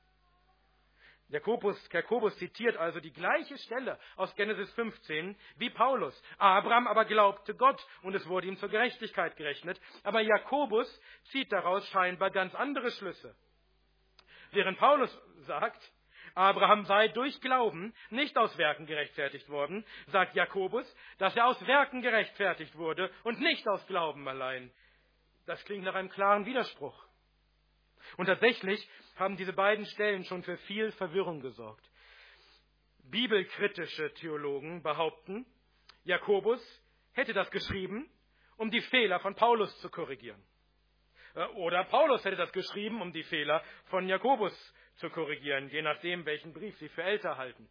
S1: Jakobus, Jakobus zitiert also die gleiche Stelle aus Genesis fünfzehn wie Paulus. Abraham aber glaubte Gott, und es wurde ihm zur Gerechtigkeit gerechnet. Aber Jakobus zieht daraus scheinbar ganz andere Schlüsse. Während Paulus sagt, Abraham sei durch Glauben nicht aus Werken gerechtfertigt worden, sagt Jakobus, dass er aus Werken gerechtfertigt wurde und nicht aus Glauben allein. Das klingt nach einem klaren Widerspruch. Und tatsächlich haben diese beiden Stellen schon für viel Verwirrung gesorgt. Bibelkritische Theologen behaupten, Jakobus hätte das geschrieben, um die Fehler von Paulus zu korrigieren. Oder Paulus hätte das geschrieben, um die Fehler von Jakobus zu korrigieren, je nachdem, welchen Brief sie für älter halten.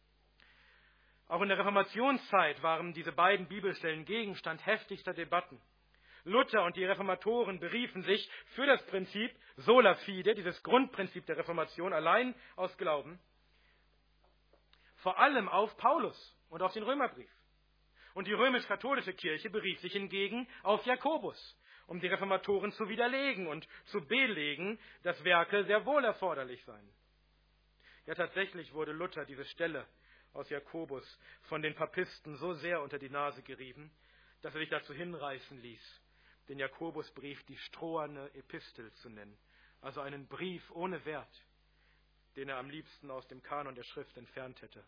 S1: Auch in der Reformationszeit waren diese beiden Bibelstellen Gegenstand heftigster Debatten. Luther und die Reformatoren beriefen sich für das Prinzip sola fide, dieses Grundprinzip der Reformation, allein aus Glauben, vor allem auf Paulus und auf den Römerbrief. Und die römisch-katholische Kirche berief sich hingegen auf Jakobus, um die Reformatoren zu widerlegen und zu belegen, dass Werke sehr wohl erforderlich seien. Ja, tatsächlich wurde Luther diese Stelle aus Jakobus von den Papisten so sehr unter die Nase gerieben, dass er sich dazu hinreißen ließ, den Jakobusbrief die stroherne Epistel zu nennen, also einen Brief ohne Wert, den er am liebsten aus dem Kanon der Schrift entfernt hätte.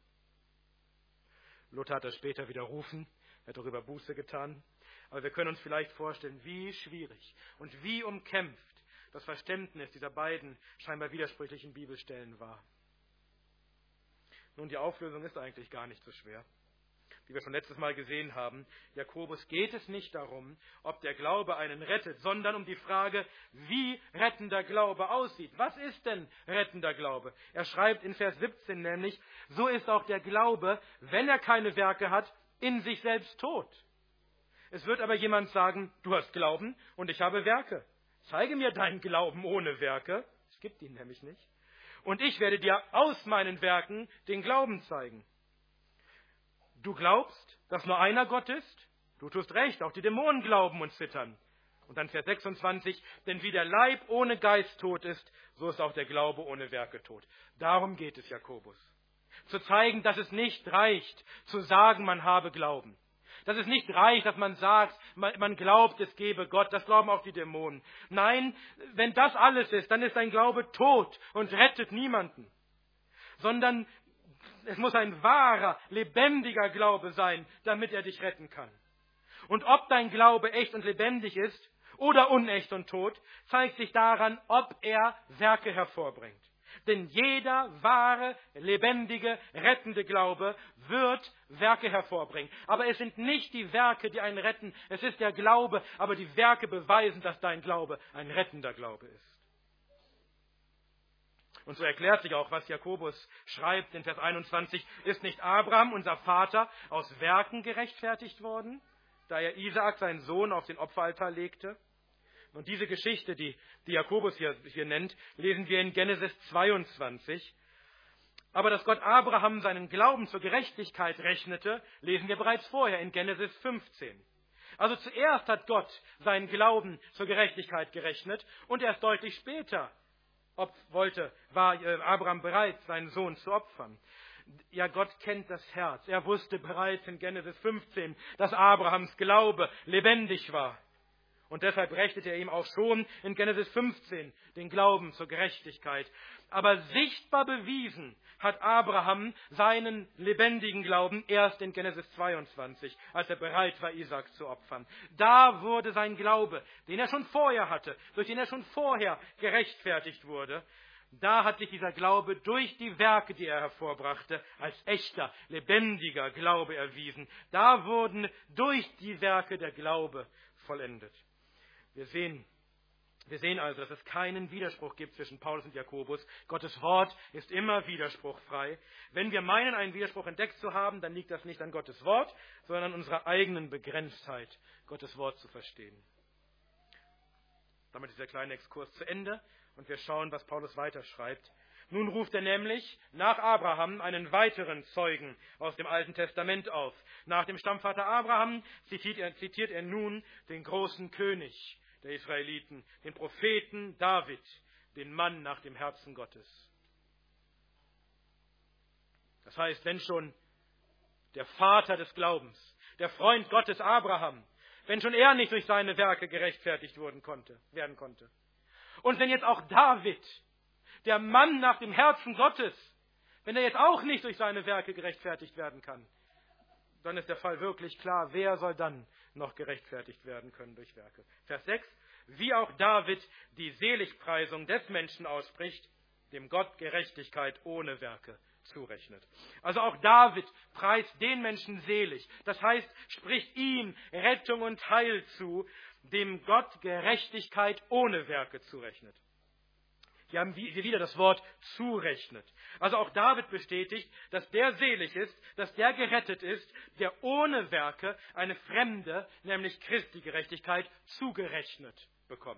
S1: Luther hat das später widerrufen, er hat darüber Buße getan, aber wir können uns vielleicht vorstellen, wie schwierig und wie umkämpft das Verständnis dieser beiden scheinbar widersprüchlichen Bibelstellen wahr? Nun, die Auflösung ist eigentlich gar nicht so schwer. Wie wir schon letztes Mal gesehen haben, Jakobus geht es nicht darum, ob der Glaube einen rettet, sondern um die Frage, wie rettender Glaube aussieht. Was ist denn rettender Glaube? Er schreibt in Vers siebzehn nämlich, so ist auch der Glaube, wenn er keine Werke hat, in sich selbst tot. Es wird aber jemand sagen, du hast Glauben und ich habe Werke. Zeige mir deinen Glauben ohne Werke. Es gibt ihn nämlich nicht. Und ich werde dir aus meinen Werken den Glauben zeigen. Du glaubst, dass nur einer Gott ist? Du tust recht, auch die Dämonen glauben und zittern. Und dann Vers sechsundzwanzig, denn wie der Leib ohne Geist tot ist, so ist auch der Glaube ohne Werke tot. Darum geht es Jakobus. Zu zeigen, dass es nicht reicht, zu sagen, man habe Glauben. Dass es nicht reicht, dass man sagt, man, man glaubt, es gebe Gott. Das glauben auch die Dämonen. Nein, wenn das alles ist, dann ist dein Glaube tot und rettet niemanden. Sondern es muss ein wahrer, lebendiger Glaube sein, damit er dich retten kann. Und ob dein Glaube echt und lebendig ist oder unecht und tot, zeigt sich daran, ob er Werke hervorbringt. Denn jeder wahre, lebendige, rettende Glaube wird Werke hervorbringen. Aber es sind nicht die Werke, die einen retten, es ist der Glaube, aber die Werke beweisen, dass dein Glaube ein rettender Glaube ist. Und so erklärt sich auch, was Jakobus schreibt in Vers einundzwanzig. Ist nicht Abraham, unser Vater, aus Werken gerechtfertigt worden, da er Isaak, seinen Sohn, auf den Opferaltar legte? Und diese Geschichte, die, die Jakobus hier, hier nennt, lesen wir in Genesis zweiundzwanzig. Aber dass Gott Abraham seinen Glauben zur Gerechtigkeit rechnete, lesen wir bereits vorher in Genesis fünfzehn. Also zuerst hat Gott seinen Glauben zur Gerechtigkeit gerechnet und erst deutlich später Ob wollte, war Abraham bereit, seinen Sohn zu opfern. Ja, Gott kennt das Herz. Er wusste bereits in Genesis fünfzehn, dass Abrahams Glaube lebendig war. Und deshalb rechnete er ihm auch schon in Genesis fünfzehn den Glauben zur Gerechtigkeit. Aber sichtbar bewiesen hat Abraham seinen lebendigen Glauben erst in Genesis zweiundzwanzig, als er bereit war, Isaak zu opfern. Da wurde sein Glaube, den er schon vorher hatte, durch den er schon vorher gerechtfertigt wurde, da hat sich dieser Glaube durch die Werke, die er hervorbrachte, als echter, lebendiger Glaube erwiesen. Da wurden durch die Werke der Glaube vollendet. Wir sehen, wir sehen also, dass es keinen Widerspruch gibt zwischen Paulus und Jakobus. Gottes Wort ist immer widerspruchfrei. Wenn wir meinen, einen Widerspruch entdeckt zu haben, dann liegt das nicht an Gottes Wort, sondern an unserer eigenen Begrenztheit, Gottes Wort zu verstehen. Damit ist der kleine Exkurs zu Ende und wir schauen, was Paulus weiterschreibt. Nun ruft er nämlich nach Abraham einen weiteren Zeugen aus dem Alten Testament auf. Nach dem Stammvater Abraham zitiert er, zitiert er nun den großen König der Israeliten, den Propheten David, den Mann nach dem Herzen Gottes. Das heißt, wenn schon der Vater des Glaubens, der Freund Gottes Abraham, wenn schon er nicht durch seine Werke gerechtfertigt worden konnte, werden konnte. Und wenn jetzt auch David, der Mann nach dem Herzen Gottes, wenn er jetzt auch nicht durch seine Werke gerechtfertigt werden kann, dann ist der Fall wirklich klar, wer soll dann noch gerechtfertigt werden können durch Werke. Vers sechs, wie auch David die Seligpreisung des Menschen ausspricht, dem Gott Gerechtigkeit ohne Werke zurechnet. Also auch David preist den Menschen selig. Das heißt, spricht ihm Rettung und Heil zu, dem Gott Gerechtigkeit ohne Werke zurechnet. Hier haben wir wieder das Wort zurechnet. Also auch David bestätigt, dass der selig ist, dass der gerettet ist, der ohne Werke eine fremde, nämlich Christi Gerechtigkeit, zugerechnet bekommt.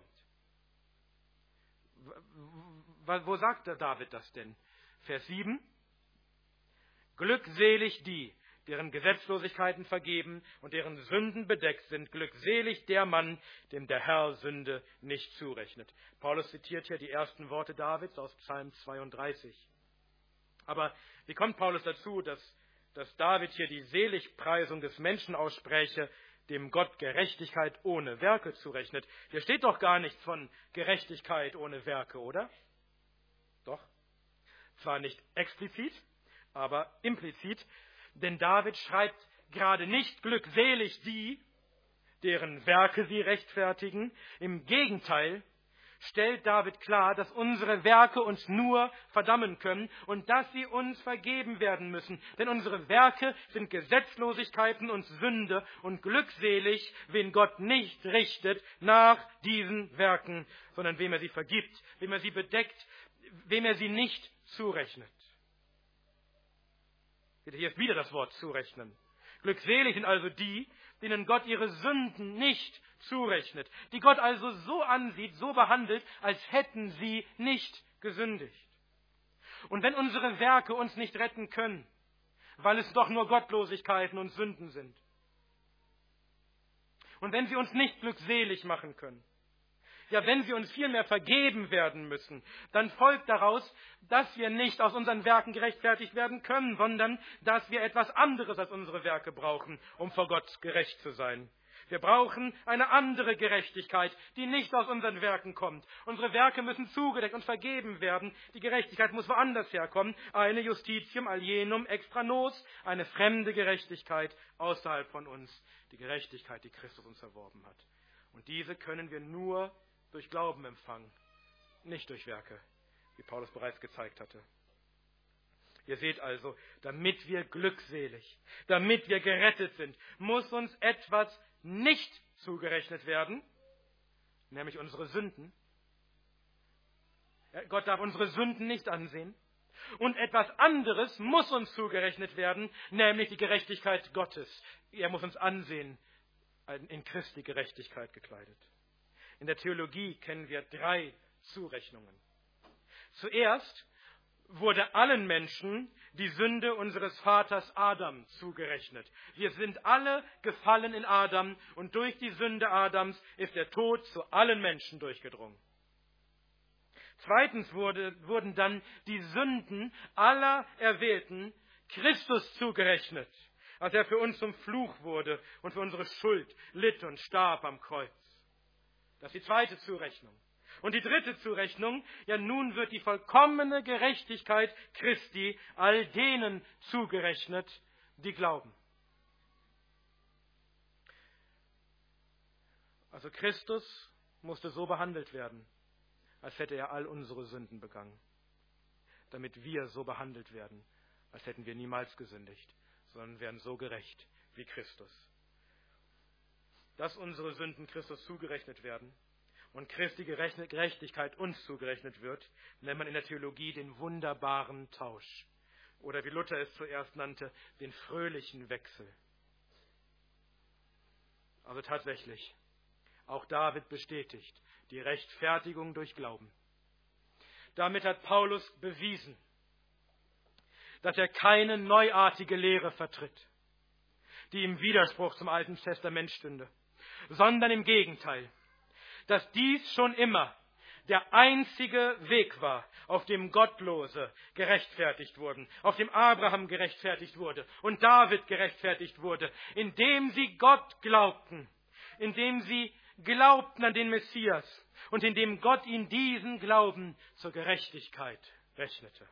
S1: Wo sagt der David das denn? Vers sieben. Glückselig die, deren Gesetzlosigkeiten vergeben und deren Sünden bedeckt sind. Glückselig der Mann, dem der Herr Sünde nicht zurechnet. Paulus zitiert hier die ersten Worte Davids aus Psalm zweiunddreißig. Aber wie kommt Paulus dazu, dass, dass David hier die Seligpreisung des Menschen ausspreche, dem Gott Gerechtigkeit ohne Werke zurechnet? Hier steht doch gar nichts von Gerechtigkeit ohne Werke, oder? Doch. Zwar nicht explizit, aber implizit, denn David schreibt gerade nicht glückselig die, deren Werke sie rechtfertigen. Im Gegenteil, stellt David klar, dass unsere Werke uns nur verdammen können und dass sie uns vergeben werden müssen. Denn unsere Werke sind Gesetzlosigkeiten und Sünde und glückselig, wen Gott nicht richtet nach diesen Werken, sondern wem er sie vergibt, wem er sie bedeckt, wem er sie nicht zurechnet. Hier ist wieder das Wort zurechnen. Glückselig sind also die, denen Gott ihre Sünden nicht zurechnet, die Gott also so ansieht, so behandelt, als hätten sie nicht gesündigt. Und wenn unsere Werke uns nicht retten können, weil es doch nur Gottlosigkeiten und Sünden sind, und wenn sie uns nicht glückselig machen können, ja, wenn sie uns vielmehr vergeben werden müssen, dann folgt daraus, dass wir nicht aus unseren Werken gerechtfertigt werden können, sondern dass wir etwas anderes als unsere Werke brauchen, um vor Gott gerecht zu sein. Wir brauchen eine andere Gerechtigkeit, die nicht aus unseren Werken kommt. Unsere Werke müssen zugedeckt und vergeben werden. Die Gerechtigkeit muss woanders herkommen. Eine Justitium alienum extra nos, eine fremde Gerechtigkeit außerhalb von uns. Die Gerechtigkeit, die Christus uns erworben hat. Und diese können wir nur durch Glauben empfangen, nicht durch Werke, wie Paulus bereits gezeigt hatte. Ihr seht also, damit wir glückselig, damit wir gerettet sind, muss uns etwas nicht zugerechnet werden, nämlich unsere Sünden. Gott darf unsere Sünden nicht ansehen. Und etwas anderes muss uns zugerechnet werden, nämlich die Gerechtigkeit Gottes. Er muss uns ansehen, in Christi Gerechtigkeit gekleidet. In der Theologie kennen wir drei Zurechnungen. Zuerst wurde allen Menschen die Sünde unseres Vaters Adam zugerechnet. Wir sind alle gefallen in Adam und durch die Sünde Adams ist der Tod zu allen Menschen durchgedrungen. Zweitens wurde, wurden dann die Sünden aller Erwählten Christus zugerechnet, als er für uns zum Fluch wurde und für unsere Schuld litt und starb am Kreuz. Das ist die zweite Zurechnung. Und die dritte Zurechnung, ja nun wird die vollkommene Gerechtigkeit Christi all denen zugerechnet, die glauben. Also Christus musste so behandelt werden, als hätte er all unsere Sünden begangen, damit wir so behandelt werden, als hätten wir niemals gesündigt, sondern wären so gerecht wie Christus. Dass unsere Sünden Christus zugerechnet werden und Christi Gerechtigkeit uns zugerechnet wird, nennt man in der Theologie den wunderbaren Tausch. Oder wie Luther es zuerst nannte, den fröhlichen Wechsel. Also tatsächlich, auch David bestätigt die Rechtfertigung durch Glauben. Damit hat Paulus bewiesen, dass er keine neuartige Lehre vertritt, die im Widerspruch zum Alten Testament stünde, sondern im Gegenteil, dass dies schon immer der einzige Weg war, auf dem Gottlose gerechtfertigt wurden, auf dem Abraham gerechtfertigt wurde und David gerechtfertigt wurde, indem sie Gott glaubten, indem sie glaubten an den Messias und indem Gott ihnen diesen Glauben zur Gerechtigkeit rechnete.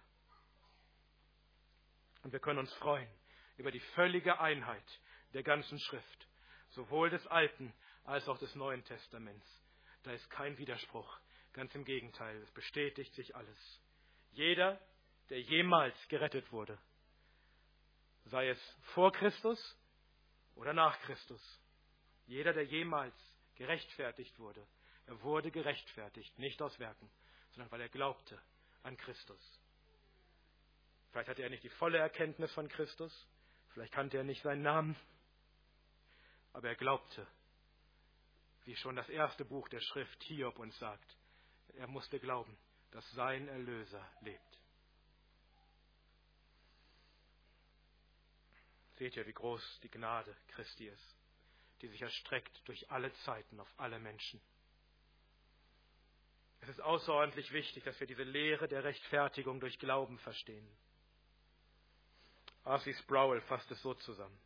S1: Und wir können uns freuen über die völlige Einheit der ganzen Schrift, sowohl des Alten als auch des Neuen Testaments. Da ist kein Widerspruch, ganz im Gegenteil, es bestätigt sich alles. Jeder, der jemals gerettet wurde, sei es vor Christus oder nach Christus, jeder, der jemals gerechtfertigt wurde, er wurde gerechtfertigt, nicht aus Werken, sondern weil er glaubte an Christus. Vielleicht hatte er nicht die volle Erkenntnis von Christus, vielleicht kannte er nicht seinen Namen, aber er glaubte, wie schon das erste Buch der Schrift Hiob uns sagt. Er musste glauben, dass sein Erlöser lebt. Seht ihr, wie groß die Gnade Christi ist, die sich erstreckt durch alle Zeiten auf alle Menschen. Es ist außerordentlich wichtig, dass wir diese Lehre der Rechtfertigung durch Glauben verstehen. R C Sproul fasst es so zusammen.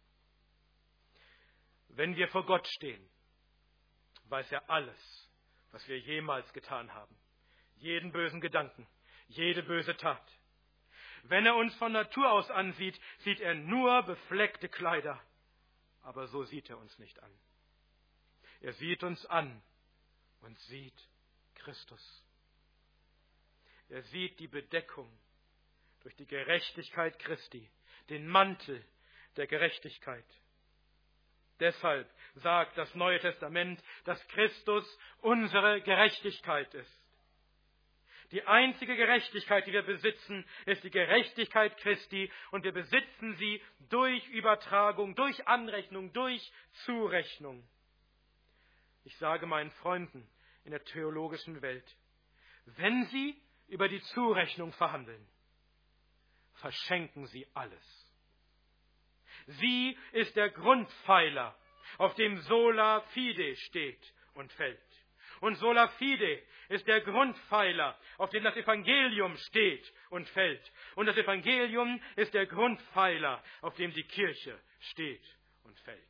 S1: Wenn wir vor Gott stehen, weiß er alles, was wir jemals getan haben. Jeden bösen Gedanken, jede böse Tat. Wenn er uns von Natur aus ansieht, sieht er nur befleckte Kleider. Aber so sieht er uns nicht an. Er sieht uns an und sieht Christus. Er sieht die Bedeckung durch die Gerechtigkeit Christi, den Mantel der Gerechtigkeit. Deshalb sagt das Neue Testament, dass Christus unsere Gerechtigkeit ist. Die einzige Gerechtigkeit, die wir besitzen, ist die Gerechtigkeit Christi, und wir besitzen sie durch Übertragung, durch Anrechnung, durch Zurechnung. Ich sage meinen Freunden in der theologischen Welt, wenn sie über die Zurechnung verhandeln, verschenken sie alles. Sie ist der Grundpfeiler, auf dem sola fide steht und fällt. Und sola fide ist der Grundpfeiler, auf dem das Evangelium steht und fällt. Und das Evangelium ist der Grundpfeiler, auf dem die Kirche steht und fällt.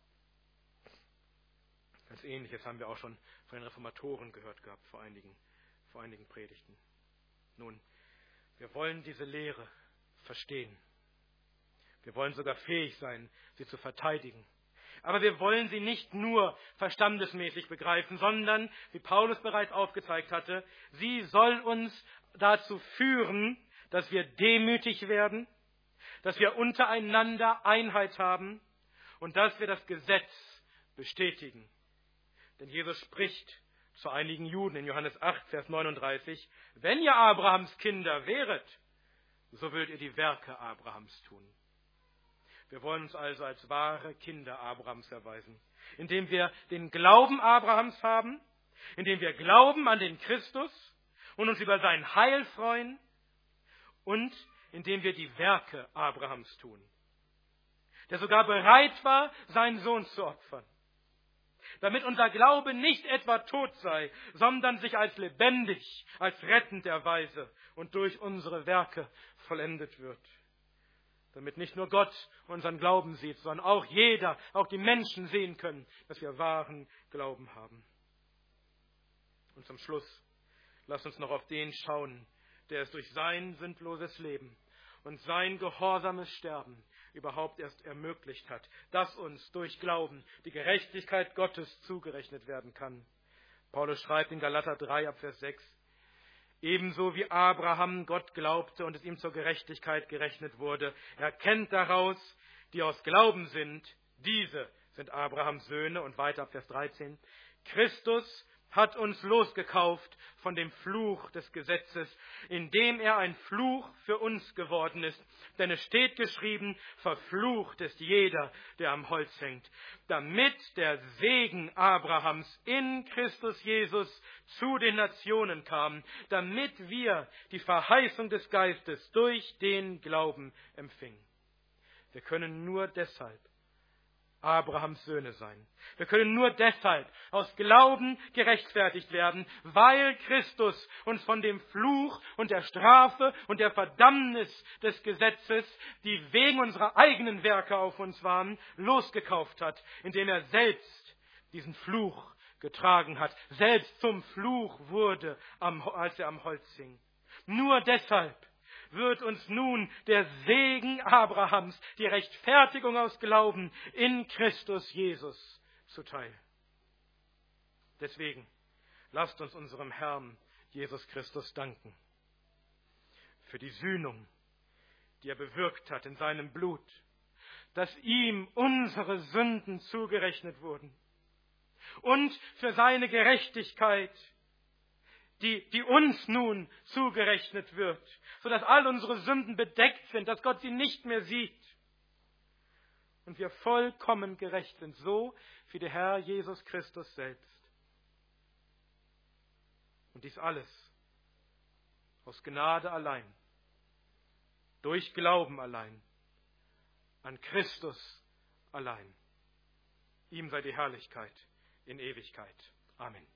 S1: Ganz Ähnliches haben wir auch schon von den Reformatoren gehört gehabt, vor einigen, vor einigen Predigten. Nun, wir wollen diese Lehre verstehen. Wir wollen sogar fähig sein, sie zu verteidigen. Aber wir wollen sie nicht nur verstandesmäßig begreifen, sondern, wie Paulus bereits aufgezeigt hatte, sie soll uns dazu führen, dass wir demütig werden, dass wir untereinander Einheit haben und dass wir das Gesetz bestätigen. Denn Jesus spricht zu einigen Juden in Johannes acht, Vers neununddreißig, wenn ihr Abrahams Kinder wäret, so würdet ihr die Werke Abrahams tun. Wir wollen uns also als wahre Kinder Abrahams erweisen, indem wir den Glauben Abrahams haben, indem wir glauben an den Christus und uns über sein Heil freuen und indem wir die Werke Abrahams tun, der sogar bereit war, seinen Sohn zu opfern, damit unser Glaube nicht etwa tot sei, sondern sich als lebendig, als rettend erweise und durch unsere Werke vollendet wird. Damit nicht nur Gott unseren Glauben sieht, sondern auch jeder, auch die Menschen sehen können, dass wir wahren Glauben haben. Und zum Schluss, lasst uns noch auf den schauen, der es durch sein sündloses Leben und sein gehorsames Sterben überhaupt erst ermöglicht hat, dass uns durch Glauben die Gerechtigkeit Gottes zugerechnet werden kann. Paulus schreibt in Galater drei, ab Vers sechs, ebenso wie Abraham Gott glaubte und es ihm zur Gerechtigkeit gerechnet wurde, erkennt daraus, die aus Glauben sind, diese sind Abrahams Söhne. Und weiter ab Vers dreizehn, Christus hat uns losgekauft von dem Fluch des Gesetzes, indem er ein Fluch für uns geworden ist. Denn es steht geschrieben, verflucht ist jeder, der am Holz hängt, damit der Segen Abrahams in Christus Jesus zu den Nationen kam, damit wir die Verheißung des Geistes durch den Glauben empfingen. Wir können nur deshalb Abrahams Söhne sein. Wir können nur deshalb aus Glauben gerechtfertigt werden, weil Christus uns von dem Fluch und der Strafe und der Verdammnis des Gesetzes, die wegen unserer eigenen Werke auf uns waren, losgekauft hat, indem er selbst diesen Fluch getragen hat, selbst zum Fluch wurde, als er am Holz hing. Nur deshalb wird uns nun der Segen Abrahams, die Rechtfertigung aus Glauben in Christus Jesus zuteil. Deswegen lasst uns unserem Herrn Jesus Christus danken für die Sühnung, die er bewirkt hat in seinem Blut, dass ihm unsere Sünden zugerechnet wurden, und für seine Gerechtigkeit, Die, die uns nun zugerechnet wird, sodass all unsere Sünden bedeckt sind, dass Gott sie nicht mehr sieht und wir vollkommen gerecht sind, so wie der Herr Jesus Christus selbst. Und dies alles aus Gnade allein, durch Glauben allein, an Christus allein. Ihm sei die Herrlichkeit in Ewigkeit. Amen.